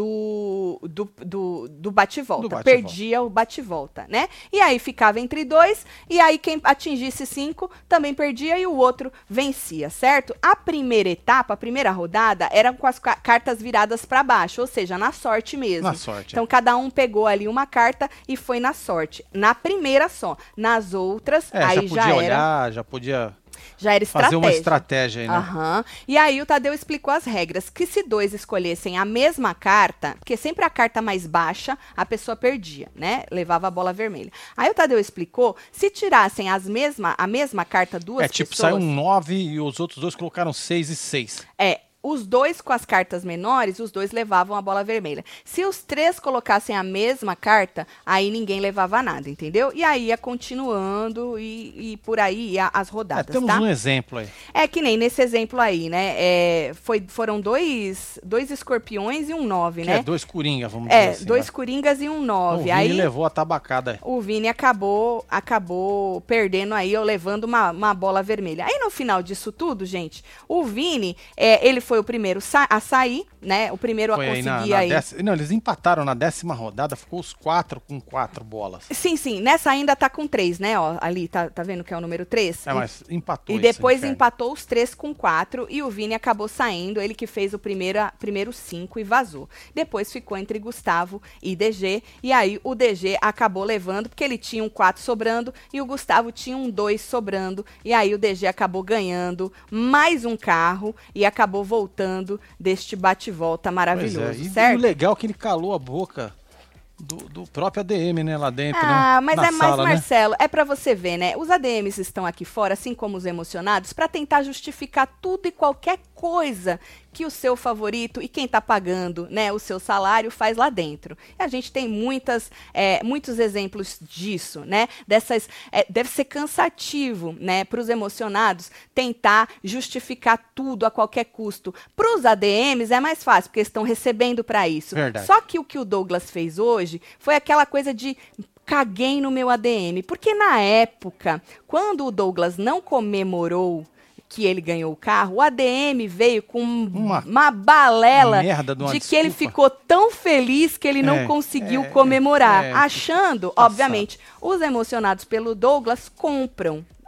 do, do, do, do bate-volta. Bate perdia o bate-volta, né? E aí ficava entre dois, e aí quem atingisse cinco também perdia e o outro vencia, certo? A primeira etapa, a primeira rodada, era com as cartas viradas para baixo, ou seja, na sorte mesmo. Na sorte. Então, cada um pegou ali uma carta e foi na sorte. Na primeira só. Nas outras, é, aí já podia já era... olhar, já podia... Já era estratégia. Fazer uma estratégia aí, né? Uhum. E aí o Tadeu explicou as regras, que se dois escolhessem a mesma carta, porque sempre a carta mais baixa, a pessoa perdia, né? Levava a bola vermelha. Aí o Tadeu explicou, se tirassem as mesma, a mesma carta duas é, tipo, pessoas... saiu um nove e os outros dois colocaram seis e seis. É. Os dois com as cartas menores, os dois levavam a bola vermelha. Se os três colocassem a mesma carta, aí ninguém levava nada, entendeu? E aí ia continuando e, e por aí ia as rodadas, é, temos tá? um exemplo aí. É que nem nesse exemplo aí, né? É, foi, foram dois, dois escorpiões e um nove, que né? É, dois coringas, vamos é, dizer assim. É, dois né? coringas e um nove. O Vini aí levou a tabacada. O Vini acabou, acabou perdendo aí, ou levando uma, uma bola vermelha. Aí no final disso tudo, gente, o Vini, é, ele foi o primeiro sa a sair, né? O primeiro foi a conseguir aí. Na, na aí. Décima, não, eles empataram na décima rodada, ficou os quatro com quatro bolas. Sim, sim. Nessa ainda tá com três, né? Ó, ali, tá, tá vendo que é o número três? É, mas empatou. E depois empatou os três com quatro e o Vini acabou saindo, ele que fez o primeiro, primeiro cinco e vazou. Depois ficou entre Gustavo e D G, e aí o D G acabou levando, porque ele tinha um quatro sobrando e o Gustavo tinha um dois sobrando, e aí o D G acabou ganhando mais um carro e acabou voltando deste bate-volta maravilhoso, é. e, certo? E o legal é que ele calou a boca do, do próprio A D M, né, lá dentro, ah, né? mas Na é mais, sala, Marcelo, né? é pra você ver, né? Os A D Ms estão aqui fora, assim como os emocionados, pra tentar justificar tudo e qualquer coisa que o seu favorito e quem tá pagando, né, o seu salário faz lá dentro. E a gente tem muitas, é, muitos exemplos disso, né? Dessas, é, deve ser cansativo, né, para os emocionados tentar justificar tudo a qualquer custo. Para os A D Ms é mais fácil, porque eles estão recebendo para isso. Verdade. Só que o que o Douglas fez hoje foi aquela coisa de caguei no meu A D M, porque na época, quando o Douglas não comemorou que ele ganhou o carro, o A D M veio com uma, uma balela merda de, uma de que desculpa. Ele ficou tão feliz que ele não é, conseguiu é, comemorar, é, achando, passado. obviamente, os emocionados pelo Douglas compram.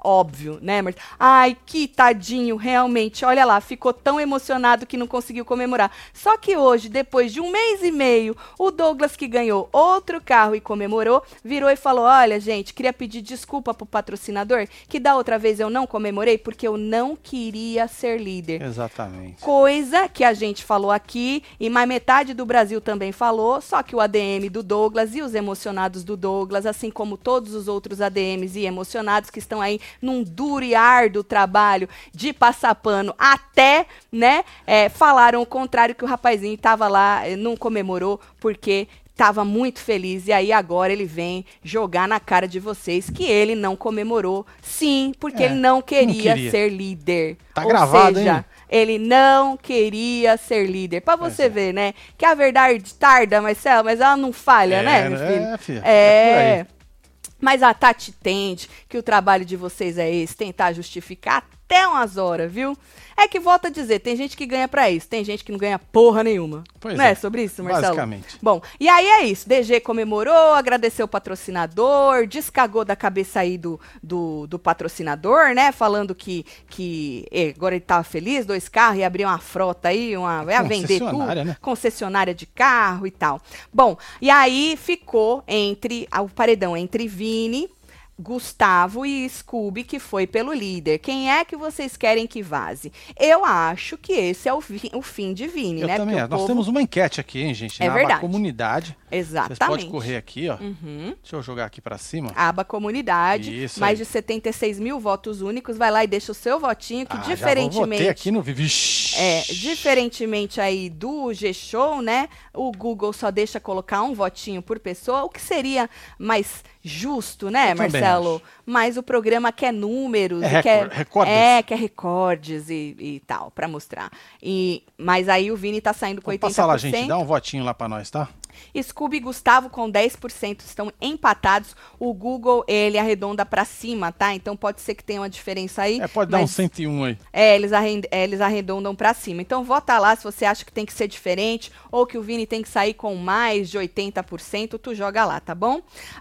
óbvio, né, Marcelo? Ai, que tadinho, realmente, olha lá, ficou tão emocionado que não conseguiu comemorar. Só que hoje, depois de um mês e meio, o Douglas, que ganhou outro carro e comemorou, virou e falou, olha, gente, queria pedir desculpa pro patrocinador, que da outra vez eu não comemorei, porque eu não queria ser líder. Exatamente. Coisa que a gente falou aqui, e mais metade do Brasil também falou, só que o A D M do Douglas e os emocionados do Douglas, assim como todos os outros A D Ms e emocionados que estão aí num duro e árduo trabalho de passar pano até, né, é, falaram o contrário, que o rapazinho estava lá, não comemorou porque estava muito feliz, e aí agora ele vem jogar na cara de vocês que ele não comemorou, sim, porque é, ele não queria, não queria ser líder. Tá Ou gravado, seja, hein? Ele não queria ser líder. Pra você é. ver, né, que a verdade tarda, Marcelo, mas ela não falha, é, né, meu filho? É, filha. É. é Mas a Tati entende que o trabalho de vocês é esse, tentar justificar até umas horas, viu? É que volta a dizer, tem gente que ganha pra isso, tem gente que não ganha porra nenhuma. Pois não é, é sobre isso, Marcelo? Basicamente. Bom, e aí é isso, D G comemorou, agradeceu o patrocinador, descagou da cabeça aí do, do, do patrocinador, né? Falando que, que eh, agora ele tava feliz, dois carros, ia abrir uma frota aí, uma, ia vender tudo, né? concessionária de carro e tal. Bom, e aí ficou entre, o paredão entre Vini, Gustavo e Scooby, que foi pelo líder. Quem é que vocês querem que vaze? Eu acho que esse é o, vi, o fim de Vini, Eu né? também. Nós povo... temos uma enquete aqui, hein, gente? É na verdade. aba comunidade. Exatamente. Vocês podem correr aqui, ó. Uhum. Deixa eu jogar aqui pra cima. Aba comunidade. Isso mais aí. de setenta e seis mil votos únicos. Vai lá e deixa o seu votinho, que ah, diferentemente... Já aqui no Vivi. É, diferentemente aí do G-Show, né? O Google só deixa colocar um votinho por pessoa, o que seria mais justo, né, Eu Marcelo? Mas o programa quer números, é e quer, recordes. é, quer recordes e, e tal, pra mostrar. E, mas aí o Vini tá saindo com oitenta por cento. Passa lá, gente, dá um votinho lá pra nós, tá? Scooby e Gustavo com dez por cento estão empatados. O Google, ele arredonda pra cima, tá? Então pode ser que tenha uma diferença aí. É, pode dar um cento e um aí. É, eles, arrend é, eles arredondam pra cima. Então vota lá se você acha que tem que ser diferente ou que o Vini tem que sair com mais de oitenta por cento, tu joga lá, tá bom?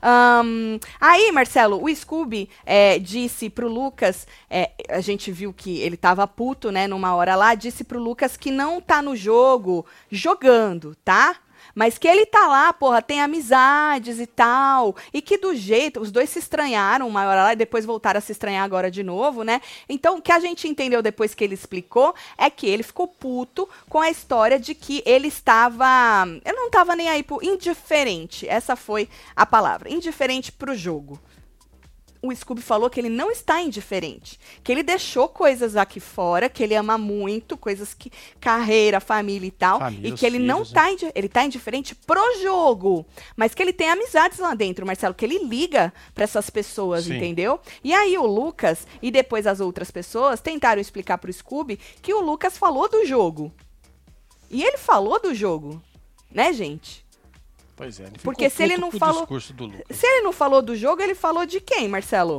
Um, aí, Marcelo, o Scooby é, disse pro Lucas, é, a gente viu que ele tava puto, né, numa hora lá, disse pro Lucas que não tá no jogo jogando, tá? Mas que ele tá lá, porra, tem amizades e tal. E que do jeito, os dois se estranharam uma hora lá e depois voltaram a se estranhar agora de novo, né? Então, o que a gente entendeu depois que ele explicou é que ele ficou puto com a história de que ele estava... Eu não tava nem aí pro indiferente. Essa foi a palavra. Indiferente pro jogo. O Scooby falou que ele não está indiferente, que ele deixou coisas aqui fora, que ele ama muito, coisas que carreira, família e tal, família, e que ele filhos, não tá, né? Ele tá indiferente pro jogo, mas que ele tem amizades lá dentro, Marcelo, que ele liga para essas pessoas, Sim. entendeu? E aí o Lucas e depois as outras pessoas tentaram explicar pro Scooby que o Lucas falou do jogo. E ele falou do jogo, né, gente? Pois é, ele ficou Porque se ele não falou, discurso do Lucas. Se ele não falou do jogo, ele falou de quem, Marcelo?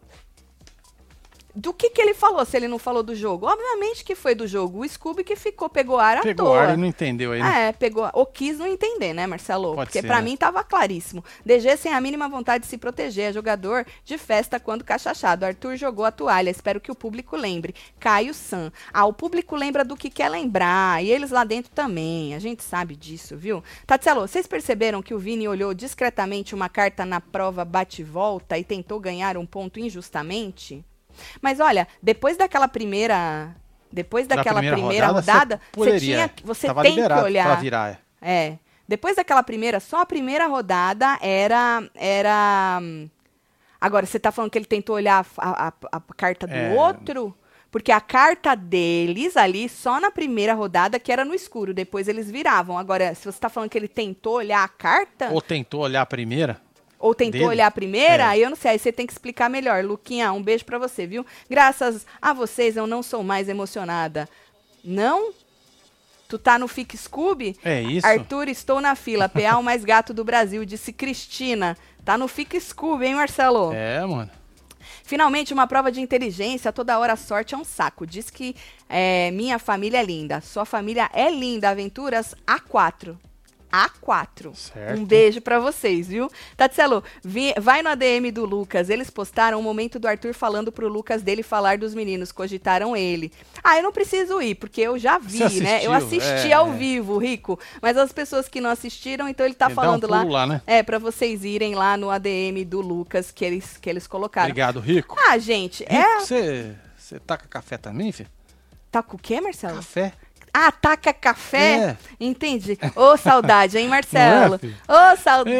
Do que que ele falou se ele não falou do jogo? Obviamente que foi do jogo. O Scooby que ficou, pegou ar à pegou toa. Pegou ar e não entendeu aí, né? É, pegou, ou quis não entender, né, Marcelo? Pode Porque ser, pra né? mim tava claríssimo. D G sem a mínima vontade de se proteger, é jogador de festa quando cachachado. Arthur jogou a toalha, espero que o público lembre. Caio San. Ah, o público lembra do que quer lembrar, e eles lá dentro também, a gente sabe disso, viu? Tatselo, vocês perceberam que o Vini olhou discretamente uma carta na prova bate-volta e tentou ganhar um ponto injustamente? Mas olha, depois daquela primeira, depois daquela primeira, primeira rodada, rodada você, poderia, você tinha, você tem que olhar. Virar. É. Depois daquela primeira, só a primeira rodada era, era. Agora você tá falando que ele tentou olhar a, a, a carta do é... outro? Porque a carta deles ali, só na primeira rodada, que era no escuro, depois eles viravam. Agora, se você tá falando que ele tentou olhar a carta... Ou tentou olhar a primeira... Ou tentou dele? olhar a primeira, é. aí eu não sei, aí você tem que explicar melhor. Luquinha, um beijo pra você, viu? Graças a vocês, eu não sou mais emocionada. Não? Tu tá no Fique Scooby? É isso. Arthur, estou na fila. P A o mais gato do Brasil, disse Cristina. Tá no Fique Scooby, hein, Marcelo? É, mano. Finalmente, uma prova de inteligência, toda hora a sorte é um saco. Diz que é, minha família é linda. Sua família é linda. Aventuras A quatro. A quatro. Certo. Um beijo pra vocês, viu? Tatselo, vi, vai no A D M do Lucas. Eles postaram um momento do Arthur falando pro Lucas dele falar dos meninos. Cogitaram ele. Ah, eu não preciso ir, porque eu já vi, Você né? Eu assistiu, assisti é, ao é. vivo, Rico. Mas as pessoas que não assistiram, então ele tá Ele dá um falando lá. pulo lá, né? É, pra vocês irem lá no A D M do Lucas que eles, que eles colocaram. Obrigado, Rico. Ah, gente, Rico, é. você você taca café também, filho? Tá com o quê, Marcelo? Café. Ah, taca café? É. Entendi. Ô, saudade, hein, Marcelo? Não é, filho? Ô,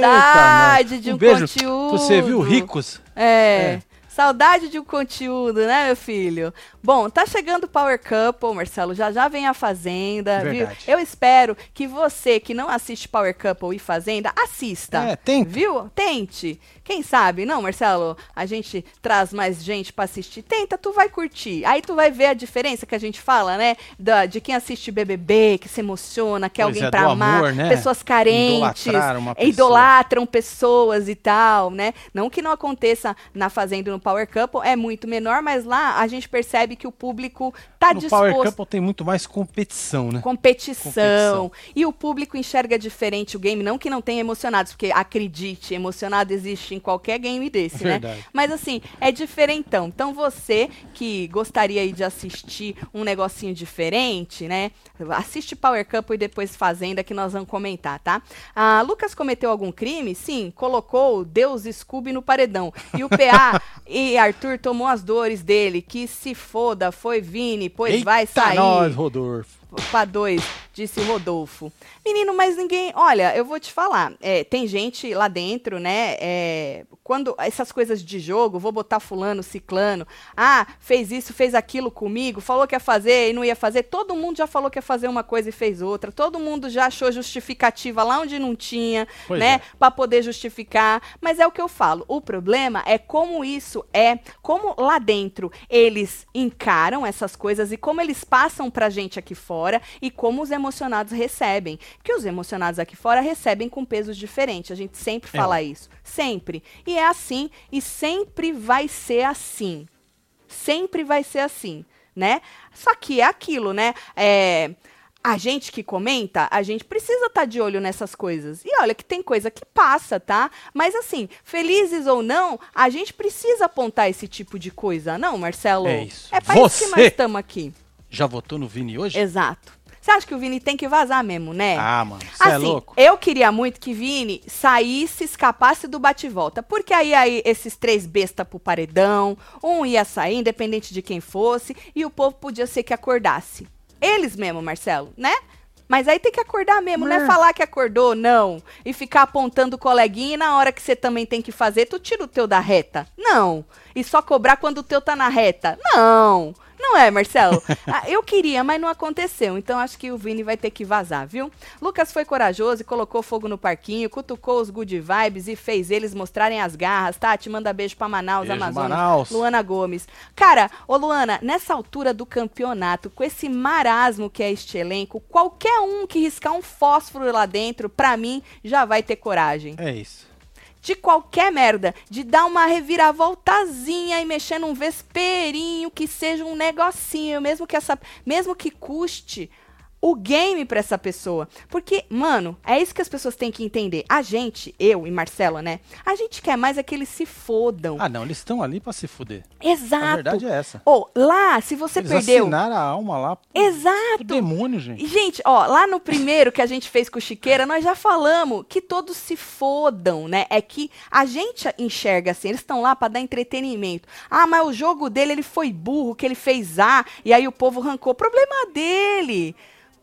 saudade Eita, de um, um beijo. conteúdo. Você viu, Ricos? É. É. Saudade de um conteúdo, né, meu filho? Bom, tá chegando o Power Couple, Marcelo, já já vem a Fazenda, Verdade. viu? Eu espero que você que não assiste Power Couple e Fazenda, assista. É, tenta. Viu? Tente. Quem sabe, não, Marcelo? A gente traz mais gente pra assistir. Tenta, tu vai curtir. Aí tu vai ver a diferença que a gente fala, né? Da, de quem assiste B B B, que se emociona, quer Pois alguém é, pra do amar, amor, né? pessoas carentes, Idolatrar uma pessoa. idolatram pessoas e tal, né? Não que não aconteça na Fazenda e no Power Couple, é muito menor, mas lá a gente percebe que o público tá No disposto. Power Couple tem muito mais competição, né? Competição. Competição. E o público enxerga diferente o game, não que não tenha emocionados, porque acredite, emocionado existe em qualquer game desse, né? Verdade. Mas assim, é diferentão. Então você que gostaria aí de assistir um negocinho diferente, né? Assiste Power Couple e depois Fazenda que nós vamos comentar, tá? Ah, Lucas cometeu algum crime? Sim, colocou Deus Scooby no paredão. E o P A e Arthur tomou as dores dele. Que se foda, foi Vini, pois Eita vai sair. nós, Rodolfo. Pra dois, disse Rodolfo. Menino, mas ninguém... Olha, eu vou te falar. É, tem gente lá dentro, né? É, quando essas coisas de jogo, vou botar fulano, ciclano. Ah, fez isso, fez aquilo comigo. Falou que ia fazer e não ia fazer. Todo mundo já falou que ia fazer uma coisa e fez outra. Todo mundo já achou justificativa lá onde não tinha, Pois né? é. Pra poder justificar. Mas é o que eu falo. O problema é como isso é... Como lá dentro eles encaram essas coisas e como eles passam pra gente aqui fora. E como os emocionados recebem. Porque os emocionados aqui fora recebem com pesos diferentes. A gente sempre fala É. isso. Sempre. E é assim. E sempre vai ser assim. Sempre vai ser assim, né? Só que é aquilo, né? É... A gente que comenta, a gente precisa estar de olho nessas coisas. E olha que tem coisa que passa, tá? Mas assim, felizes ou não, a gente precisa apontar esse tipo de coisa. Não, Marcelo? É isso. É para isso Você- que nós estamos aqui. Já votou no Vini hoje? Exato. Você acha que o Vini tem que vazar mesmo, né? Ah, mano, você é Assim, louco. eu queria muito que Vini saísse, escapasse do bate-volta. Porque aí, aí esses três bestas pro paredão, um ia sair, independente de quem fosse, e o povo podia ser que acordasse. Eles mesmo, Marcelo, né? Mas aí tem que acordar mesmo, não é É. falar que acordou, não. E ficar apontando o coleguinha e na hora que você também tem que fazer, tu tira o teu da reta. Não. E só cobrar quando o teu tá na reta. Não. Não é, Marcelo? Ah, eu queria, mas não aconteceu. Então acho que o Vini vai ter que vazar, viu? Lucas foi corajoso e colocou fogo no parquinho, cutucou os good vibes e fez eles mostrarem as garras. Tati, manda beijo pra Manaus, Beijo, Amazonas. Manaus. Luana Gomes. Cara, ô Luana, nessa altura do campeonato, com esse marasmo que é este elenco, qualquer um que riscar um fósforo lá dentro, pra mim, já vai ter coragem. É isso. De qualquer merda, de dar uma reviravoltazinha e mexer num vesperinho, que seja um negocinho, mesmo que essa, mesmo que custe o game pra essa pessoa. Porque, mano, é isso que as pessoas têm que entender. A gente, eu e Marcelo, né? A gente quer mais é que eles se fodam. Ah, não, eles estão ali pra se fuder. Exato. A verdade é essa. Ô, lá, se você Eles perdeu... assinaram a alma lá pro, Exato. pro demônio, gente. E, gente, ó, lá no primeiro que a gente fez com o Chiqueira, nós já falamos que todos se fodam, né? É que a gente enxerga assim, eles estão lá pra dar entretenimento. Ah, mas o jogo dele, ele foi burro, que ele fez A, e aí o povo arrancou. Problema dele.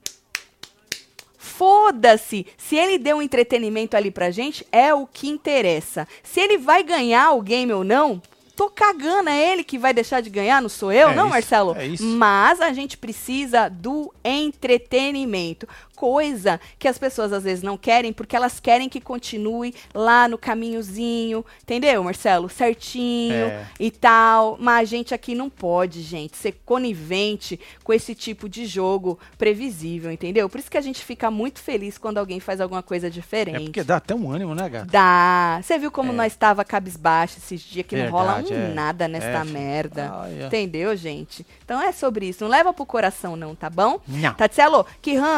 Foda-se. Se ele deu um entretenimento ali pra gente, é o que interessa. Se ele vai ganhar o game ou não, tô cagando, é ele que vai deixar de ganhar, não sou eu, É não, isso, Marcelo? é isso. Mas a gente precisa do entretenimento. Coisa que as pessoas às vezes não querem, porque elas querem que continue lá no caminhozinho, entendeu, Marcelo? Certinho É. e tal. Mas a gente aqui não pode, gente, ser conivente com esse tipo de jogo previsível, entendeu? Por isso que a gente fica muito feliz quando alguém faz alguma coisa diferente. É porque dá até um ânimo, né, gato? Dá. Você viu como É. nós estava cabisbaixo esses dias que não rola Verdade, um é. nada nesta É, filho. merda. Ai, é. Entendeu, gente? Então é sobre isso. Não leva pro coração, não, tá bom? Não. Tatselo, que ranço que me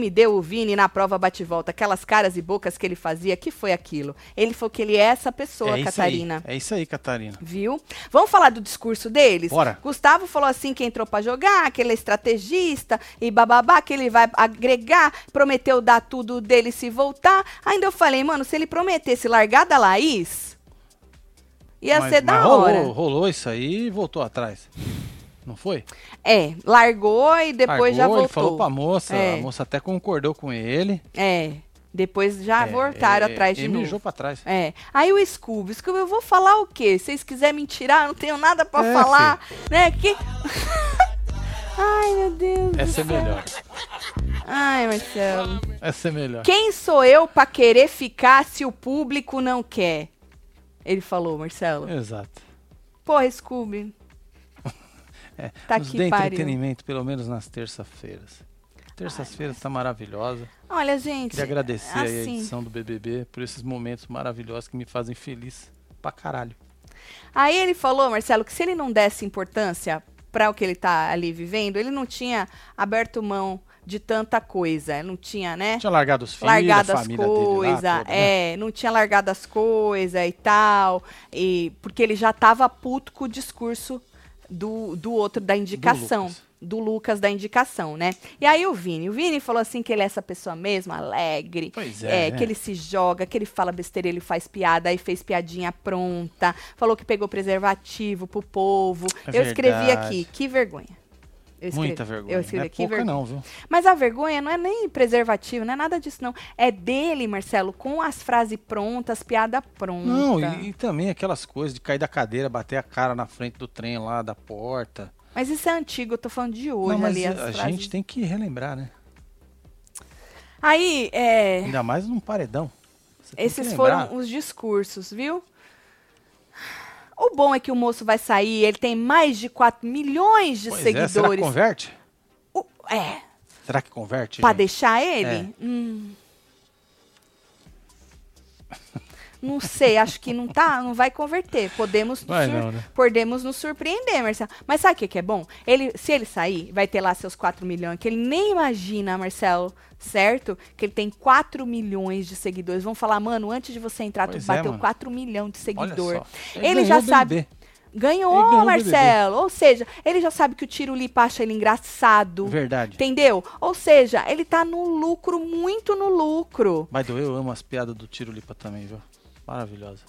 me deu o Vini na prova bate-volta, aquelas caras e bocas que ele fazia, que foi aquilo? Ele falou que ele é essa pessoa, é Catarina. Aí, é isso aí, Catarina. Viu? Vamos falar do discurso deles? Bora. Gustavo falou assim que entrou pra jogar, que ele é estrategista e bababá, que ele vai agregar, prometeu dar tudo dele se voltar. Ainda eu falei, mano, se ele prometesse largar da Laís, ia mas, ser da mas hora. Rolou, rolou isso aí e voltou atrás. Não foi? É, largou e depois Largou, já voltou. Ele falou pra moça, É. a moça até concordou com ele. É, depois já É, voltaram é, atrás de e novo. mijou pra trás. É. Aí o Scooby, Scooby, eu vou falar o quê? Se vocês quiserem me tirar, eu não tenho nada pra É, falar, né? Que... Ai, meu Deus do Essa é céu. melhor. Ai, Marcelo. Essa é melhor. Quem sou eu pra querer ficar se o público não quer? Ele falou, Marcelo. Exato. Porra, Scooby. É, Tá nos que dê pariu. entretenimento, pelo menos nas terças-feiras. Terças-feiras tá maravilhosa. Olha, gente. Queria agradecer aí a assim, edição do B B B por esses momentos maravilhosos que me fazem feliz pra caralho. Aí ele falou, Marcelo, que se ele não desse importância para o que ele tá ali vivendo, ele não tinha aberto mão de tanta coisa. Não tinha, né? Tinha largado os filhos, largado a as família dele lá coisas, toda, né? é, não tinha largado as coisas e tal, e porque ele já tava puto com o discurso do, do outro da indicação, Lucas. do Lucas da indicação, né? E aí o Vini, o Vini falou assim que ele é essa pessoa mesmo, alegre, Pois é, é, né? que ele se joga, que ele fala besteira, ele faz piada, aí fez piadinha pronta, falou que pegou preservativo pro povo. É Eu escrevi verdade. aqui, que vergonha. Eu escrevi, Muita vergonha. Eu escrevi não é aqui, pouca vergonha. não, viu? Mas a vergonha não é nem preservativo, não é nada disso, não. É dele, Marcelo, com as frases prontas, piada pronta. Não, e, e também aquelas coisas de cair da cadeira, bater a cara na frente do trem lá, da porta. Mas isso é antigo, eu tô falando de hoje não, mas ali. As a frases. gente tem que relembrar, né? Aí, é, Ainda mais num paredão. Você tem que esses lembrar. foram os discursos, viu? O bom é que o moço vai sair, ele tem mais de quatro milhões de Pois é, será que seguidores. converte? O- é, Será que converte? pra gente? deixar ele? É. Hum. Não sei, acho que não tá, não vai converter. Podemos, Vai sur- não, né? podemos nos surpreender, Marcelo. Mas sabe o que, que é bom? Ele, se ele sair, vai ter lá seus quatro milhões, que ele nem imagina, Marcelo, certo? Que ele tem quatro milhões de seguidores. Vão falar, mano, antes de você entrar, Pois tu é, bateu mano. quatro milhões de Olha seguidor. só. Ele já ganhou o sabe. B B B. Ganhou, Ele ganhou o B B B. Marcelo. Ou seja, ele já sabe que o Tiro Lipa acha ele engraçado. Verdade. Entendeu? Ou seja, ele tá no lucro, muito no lucro. By the way, eu amo as piadas do Tiro Lipa também, viu? Maravilhosa.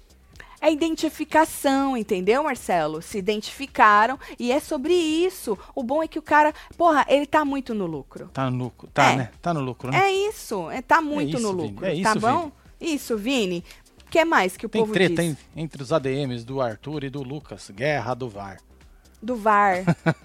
É identificação, entendeu, Marcelo? Se identificaram e é sobre isso. O bom é que o cara, porra, ele tá muito no lucro. Tá no lucro. Tá, É. né? Tá no lucro, né? É isso, é, tá muito isso, no Vini, lucro, é tá isso, bom? Isso, Vini. O que mais que o Tem povo treta diz? hein, entre os A D Ms do Arthur e do Lucas. Guerra do V A R. Do V A R.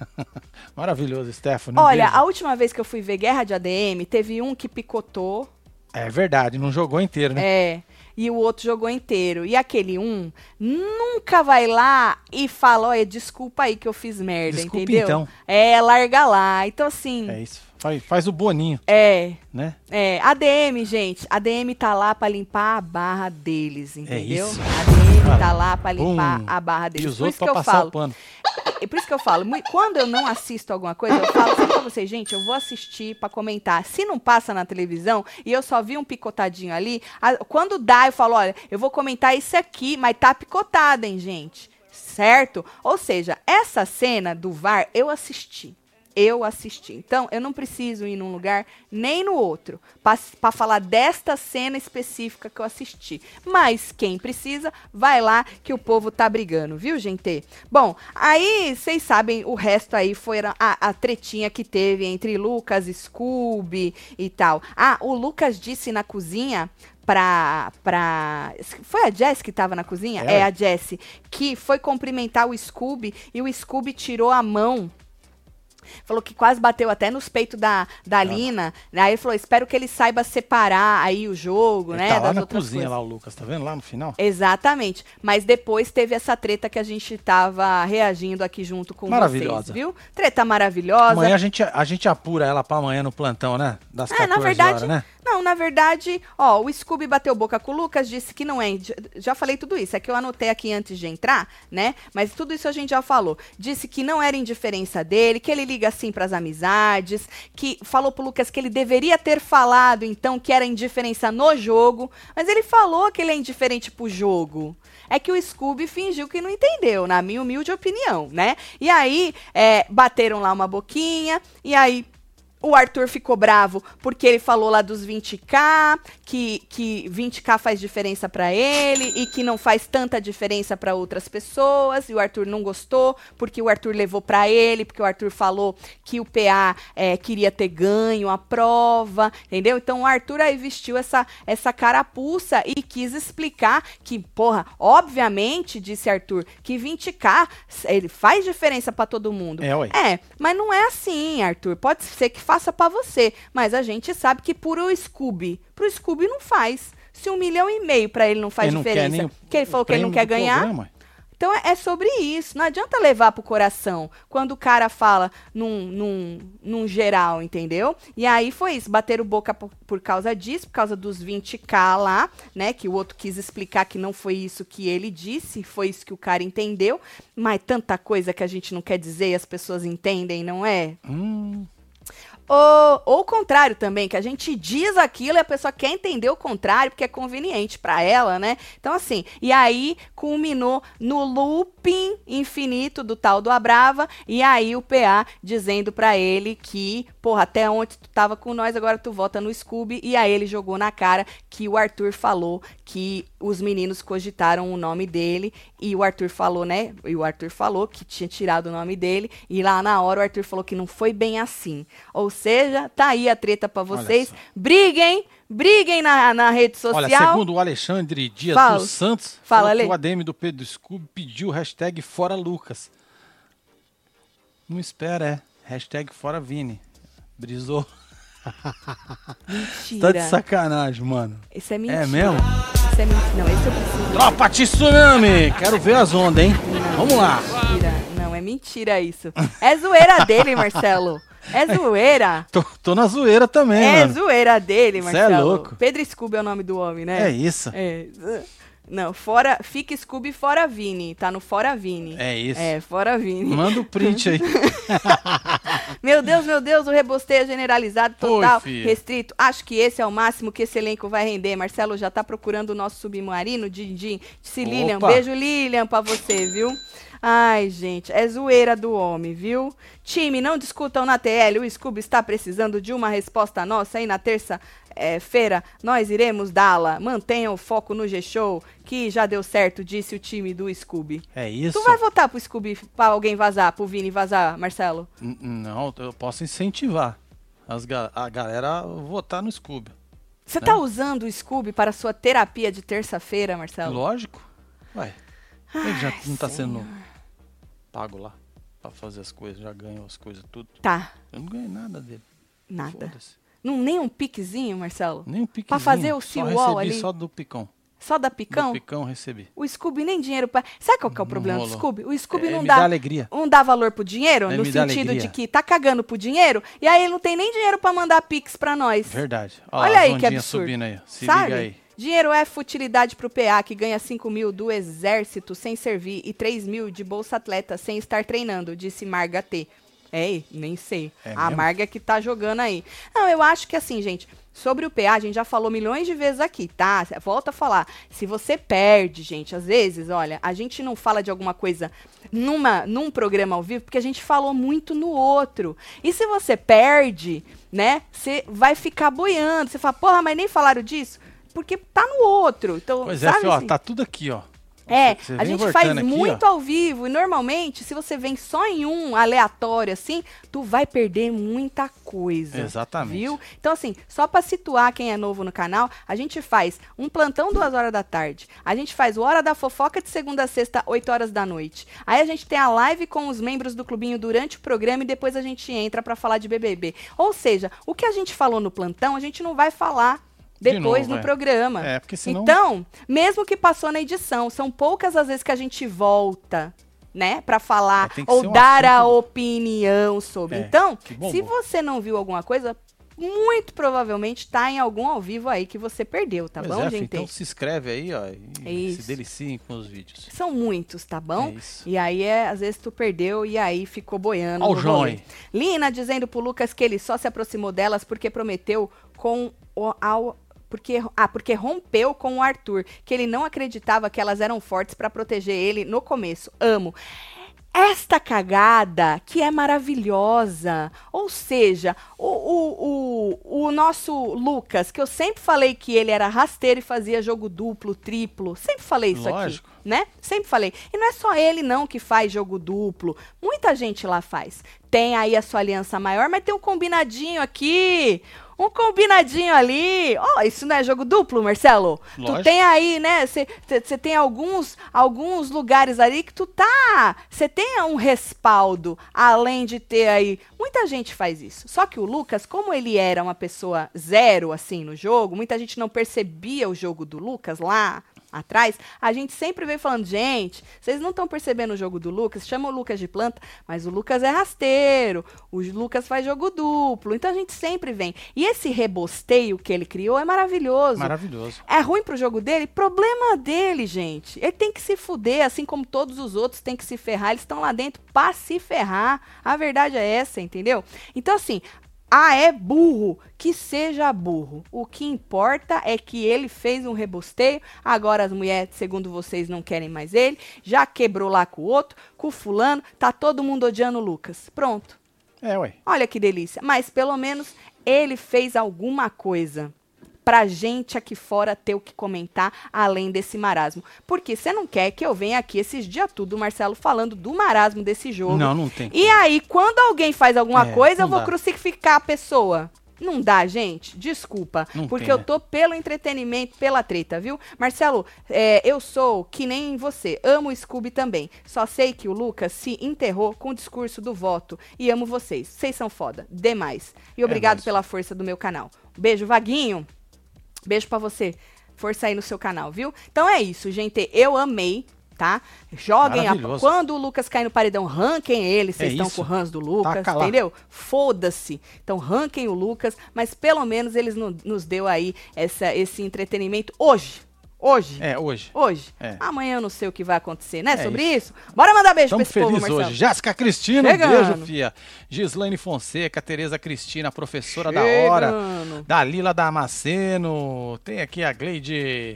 Maravilhoso, Stephanie. um Olha, beijo. a última vez que eu fui ver Guerra de A D M, teve um que picotou. É verdade, não jogou inteiro, né? É. E o outro jogou inteiro. E aquele um nunca vai lá e fala, olha, desculpa aí que eu fiz merda, Desculpa, entendeu? então. É, larga lá. Então, assim, É isso. Faz, faz o boninho, é, né? é. A D M, gente, a D M tá lá pra limpar a barra deles, entendeu? isso. A D M tá Cara, lá pra limpar bum. a barra E deles. os Por outros isso que pra eu passar falo. o pano. É por isso que eu falo, mui- quando eu não assisto alguma coisa, eu falo sempre pra vocês, gente, eu vou assistir pra comentar. Se não passa na televisão e eu só vi um picotadinho ali, a- quando dá, eu falo, olha, eu vou comentar isso aqui, mas tá picotado, hein, gente? Certo? Ou seja, essa cena do V A R eu assisti. Eu assisti. Então, eu não preciso ir num lugar nem no outro para falar desta cena específica que eu assisti. Mas quem precisa, vai lá que o povo tá brigando, viu, gente? Bom, aí vocês sabem, o resto aí foi a, a tretinha que teve entre Lucas, Scooby e tal. Ah, o Lucas disse na cozinha pra, pra... Foi a Jess que tava na cozinha? É. É, a Jess. Que foi cumprimentar o Scooby e o Scooby tirou a mão. Falou que quase bateu até nos peitos da, da Lina. Aí ele falou, espero que ele saiba separar aí o jogo, Ele né? tá lá das na outras cozinha, coisas. lá o Lucas, tá vendo? Lá no final. Exatamente. Mas depois teve essa treta que a gente tava reagindo aqui junto com Maravilhosa. vocês, viu? Treta maravilhosa. Amanhã a gente, a gente apura ela pra amanhã no plantão, né? Das É, quatorze na verdade, horas, né? não, na verdade, ó, o Scooby bateu boca com o Lucas, disse que não é, indi- já falei tudo isso, é que eu anotei aqui antes de entrar, né, mas tudo isso a gente já falou, disse que não era indiferença dele, que ele liga assim pras amizades, que falou pro Lucas que ele deveria ter falado, então, que era indiferença no jogo, mas ele falou que ele é indiferente pro jogo. É que o Scooby fingiu que não entendeu, na minha humilde opinião, né? E aí, é, bateram lá uma boquinha, e aí o Arthur ficou bravo porque ele falou lá dos vinte k, que, que vinte k faz diferença pra ele e que não faz tanta diferença pra outras pessoas, e o Arthur não gostou porque o Arthur levou pra ele, porque o Arthur falou que o P A é, queria ter ganho a prova, entendeu? Então o Arthur aí vestiu essa, essa carapuça e quis explicar que, porra, obviamente, disse Arthur, que vinte k ele faz diferença pra todo mundo. É, ué. É, mas não é assim, Arthur. Pode ser que faça pra você, mas a gente sabe que pro Scooby, pro Scooby não faz. Se um milhão e meio pra ele não faz ele não diferença, quer nem que ele falou que ele não quer ganhar, programa. Então é, é sobre isso. Não adianta levar pro coração quando o cara fala num, num, num geral, entendeu? E aí foi isso, bateram boca por, por causa disso, por causa dos vinte k lá, né? Que o outro quis explicar que não foi isso que ele disse, foi isso que o cara entendeu. Mas tanta coisa que a gente não quer dizer e as pessoas entendem, não é? Hum... Ou, ou o contrário também, que a gente diz aquilo e a pessoa quer entender o contrário, porque é conveniente pra ela, né? Então, assim, e aí culminou no looping infinito do tal do Abrava, e aí o P A dizendo pra ele que, porra, até ontem tu tava com nós, agora tu volta no Scooby, e aí ele jogou na cara que o Arthur falou que os meninos cogitaram o nome dele, e o Arthur falou, né? E o Arthur falou que tinha tirado o nome dele, e lá na hora o Arthur falou que não foi bem assim. Ou seja, tá aí a treta pra vocês. Briguem, briguem na, na rede social. Olha, segundo o Alexandre Dias Fala. dos Santos, Fala, falou Ale. que o A D M do Pedro Scooby pediu o hashtag Fora Lucas. Não espera, é. Hashtag Fora Vini. Brisou. Mentira. Tá de sacanagem, mano. Isso é mentira. É mesmo? Isso é mentira. Não, esse eu preciso. Tropa Tsunami! Quero ver as ondas, hein? Não, Vamos lá. Mentira. Não, é mentira isso. É zoeira dele, Marcelo. É zoeira. Tô, tô na zoeira também, É mano. zoeira dele, Cê Marcelo. é louco. Pedro Scooby é o nome do homem, né? É isso. É. Não, fora, fica Scooby fora Vini, tá no fora Vini. É isso. É, fora Vini. Manda o print aí. Meu Deus, meu Deus, o rebosteio generalizado, total, Oi, filha. restrito. Acho que esse é o máximo que esse elenco vai render. Marcelo já tá procurando o nosso submarino, Dindim. Disse Lilian, Opa. beijo Lilian pra você, viu? Ai, gente, é zoeira do homem, viu? Time, não discutam na T L, o Scooby está precisando de uma resposta nossa aí na terça-feira. Nós iremos dá-la. Mantenham o foco no G-Show, que já deu certo, disse o time do Scooby. É isso? Tu vai votar pro Scooby, pra alguém vazar, pro Vini vazar, Marcelo? N- Não, eu posso incentivar as ga- a galera a votar no Scooby. Você Né? tá usando o Scooby para sua terapia de terça-feira, Marcelo? Lógico. Ué, ele já não tá Senhor. sendo pago lá pra fazer as coisas, já ganhou as coisas tudo. Tá, Eu não ganhei nada dele. nada. Foda-se. Não, nem um piquezinho, Marcelo? Nem um piquezinho. Pra fazer o só Seawall recebi ali? só do picão. Só da picão? Do picão recebi. O Scooby nem dinheiro pra... Sabe qual que é o Não problema do rolou. Scooby? O Scooby É, não me dá... dá alegria. Não dá valor pro dinheiro, É, no me dá sentido alegria. de que tá cagando pro dinheiro, e aí ele não tem nem dinheiro pra mandar pix pra nós. Verdade. Ó, Olha as aí que ondinhas absurdo. subindo aí. Se Sabe? liga aí. Dinheiro é futilidade pro P A, que ganha cinco mil do exército sem servir e três mil de bolsa atleta sem estar treinando, disse Marga T. É, nem sei. É a mesmo? Marga que tá jogando aí. Não, eu acho que assim, gente, sobre o P A, a gente já falou milhões de vezes aqui, tá? Volta a falar. Se você perde, gente, às vezes, olha, a gente não fala de alguma coisa numa, num programa ao vivo, porque a gente falou muito no outro. E se você perde, né, você vai ficar boiando. Você fala, porra, mas nem falaram disso? Porque tá no outro. Então, Pois é, sabe filho, ó, assim? tá tudo aqui, ó. É, Você a vem gente voltando faz aqui, muito ó. ao vivo e normalmente, se você vem só em um aleatório assim, tu vai perder muita coisa. Exatamente. Viu? Então assim, só pra situar quem é novo no canal, a gente faz um plantão duas horas da tarde, a gente faz o Hora da Fofoca de segunda a sexta, oito horas da noite. Aí a gente tem a live com os membros do clubinho durante o programa e depois a gente entra pra falar de B B B. Ou seja, o que a gente falou no plantão, a gente não vai falar depois novo, no é. programa. É, porque senão... Então, mesmo que passou na edição, são poucas as vezes que a gente volta, né, pra falar É, tem que ou ser um dar a assunto- opinião sobre. É, então, que bombou. se você não viu alguma coisa, muito provavelmente tá em algum ao vivo aí que você perdeu, tá Pois bom, é, gente? Então se inscreve aí, ó, e Isso. se deliciem com os vídeos. São muitos, tá bom? É isso. E aí, é, às vezes, tu perdeu e aí ficou boiando. Ó o no João rolê. aí. Lina dizendo pro Lucas que ele só se aproximou delas porque prometeu com o... Ao, porque, ah, porque rompeu com o Arthur, que ele não acreditava que elas eram fortes pra proteger ele no começo. Amo. Esta cagada que é maravilhosa, ou seja, o, o, o, o nosso Lucas, que eu sempre falei que ele era rasteiro e fazia jogo duplo, triplo, sempre falei isso Lógico. aqui, né? Sempre falei. E não é só ele não que faz jogo duplo, muita gente lá faz. Tem aí a sua aliança maior, mas tem um combinadinho aqui, um combinadinho ali. Ó, oh, isso não é jogo duplo, Marcelo? Lógico. Tu tem aí, né? Você tem alguns, alguns lugares ali que tu tá. Você tem um respaldo, além de ter aí. Muita gente faz isso. Só que o Lucas, como ele era uma pessoa zero, assim, no jogo, muita gente não percebia o jogo do Lucas lá atrás, a gente sempre veio falando, gente, vocês não estão percebendo o jogo do Lucas, chama o Lucas de planta, mas o Lucas é rasteiro, o Lucas faz jogo duplo, então a gente sempre vem. E esse rebosteio que ele criou é maravilhoso. Maravilhoso. É ruim pro jogo dele? Problema dele, gente. Ele tem que se fuder, assim como todos os outros têm que se ferrar, eles estão lá dentro pra se ferrar. A verdade é essa, entendeu? Então, assim, ah, é burro, que seja burro. O que importa é que ele fez um rebosteio, agora as mulheres, segundo vocês, não querem mais ele, já quebrou lá com o outro, com o fulano, tá todo mundo odiando o Lucas. Pronto. É, ué. Olha que delícia. Mas pelo menos ele fez alguma coisa pra gente aqui fora ter o que comentar além desse marasmo. Porque você não quer que eu venha aqui esses dias tudo, Marcelo, falando do marasmo desse jogo. Não, não tem. E aí, quando alguém faz alguma É, coisa, eu não vou dá. crucificar a pessoa. Não dá, gente. Desculpa. Não porque tem, eu né? tô pelo entretenimento, pela treta, viu? Marcelo, é, eu sou que nem você. Amo o Scooby também. Só sei que o Lucas se enterrou com o discurso do voto. E amo vocês. Vocês são foda. Demais. E obrigado nóis. pela força do meu canal. Beijo, Vaguinho. Beijo pra você. Força aí no seu canal, viu? Então é isso, gente. Eu amei, tá? Joguem a... Maravilhoso. Quando o Lucas cair no paredão, ranquem ele. Vocês É estão isso. com o ranço do Lucas, Taca lá. entendeu? Foda-se. Então ranquem o Lucas, mas pelo menos eles no- nos deu aí essa, esse entretenimento hoje. Hoje. É, hoje. Hoje. É. Amanhã eu não sei o que vai acontecer, né? É Sobre isso. Bora mandar beijo pra Estamos esse povo, felizes Marcelo. hoje. Jéssica Cristina, um Chegando. beijo, fia. Gislaine Fonseca, Tereza Cristina, professora da Chegando. hora. Dalila Damasceno. Tem aqui a Gleide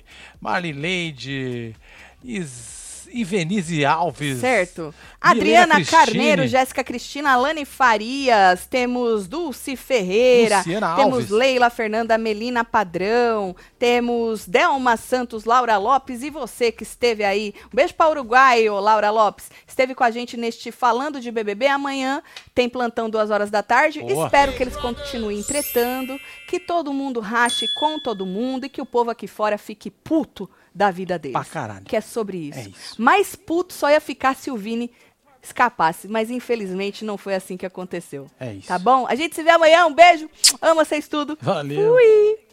Marileide. Is... Ivenise Alves. Certo. Milena Adriana Cristine. Carneiro, Jéssica Cristina, Alane Farias, temos Dulce Ferreira, Luciana temos Alves. Leila Fernanda Melina Padrão, temos Delma Santos, Laura Lopes e você que esteve aí. Um beijo para Uruguai, ô Laura Lopes. Esteve com a gente neste Falando de B B B. Amanhã tem plantão duas horas da tarde. Boa. Espero que eles continuem tretando, que todo mundo rache com todo mundo e que o povo aqui fora fique puto da vida deles. Pra caralho. Que é sobre isso. É isso. Mais puto só ia ficar se o Vini escapasse, mas infelizmente não foi assim que aconteceu. É isso. Tá bom? A gente se vê amanhã, um beijo, amo vocês tudo. Valeu. Fui!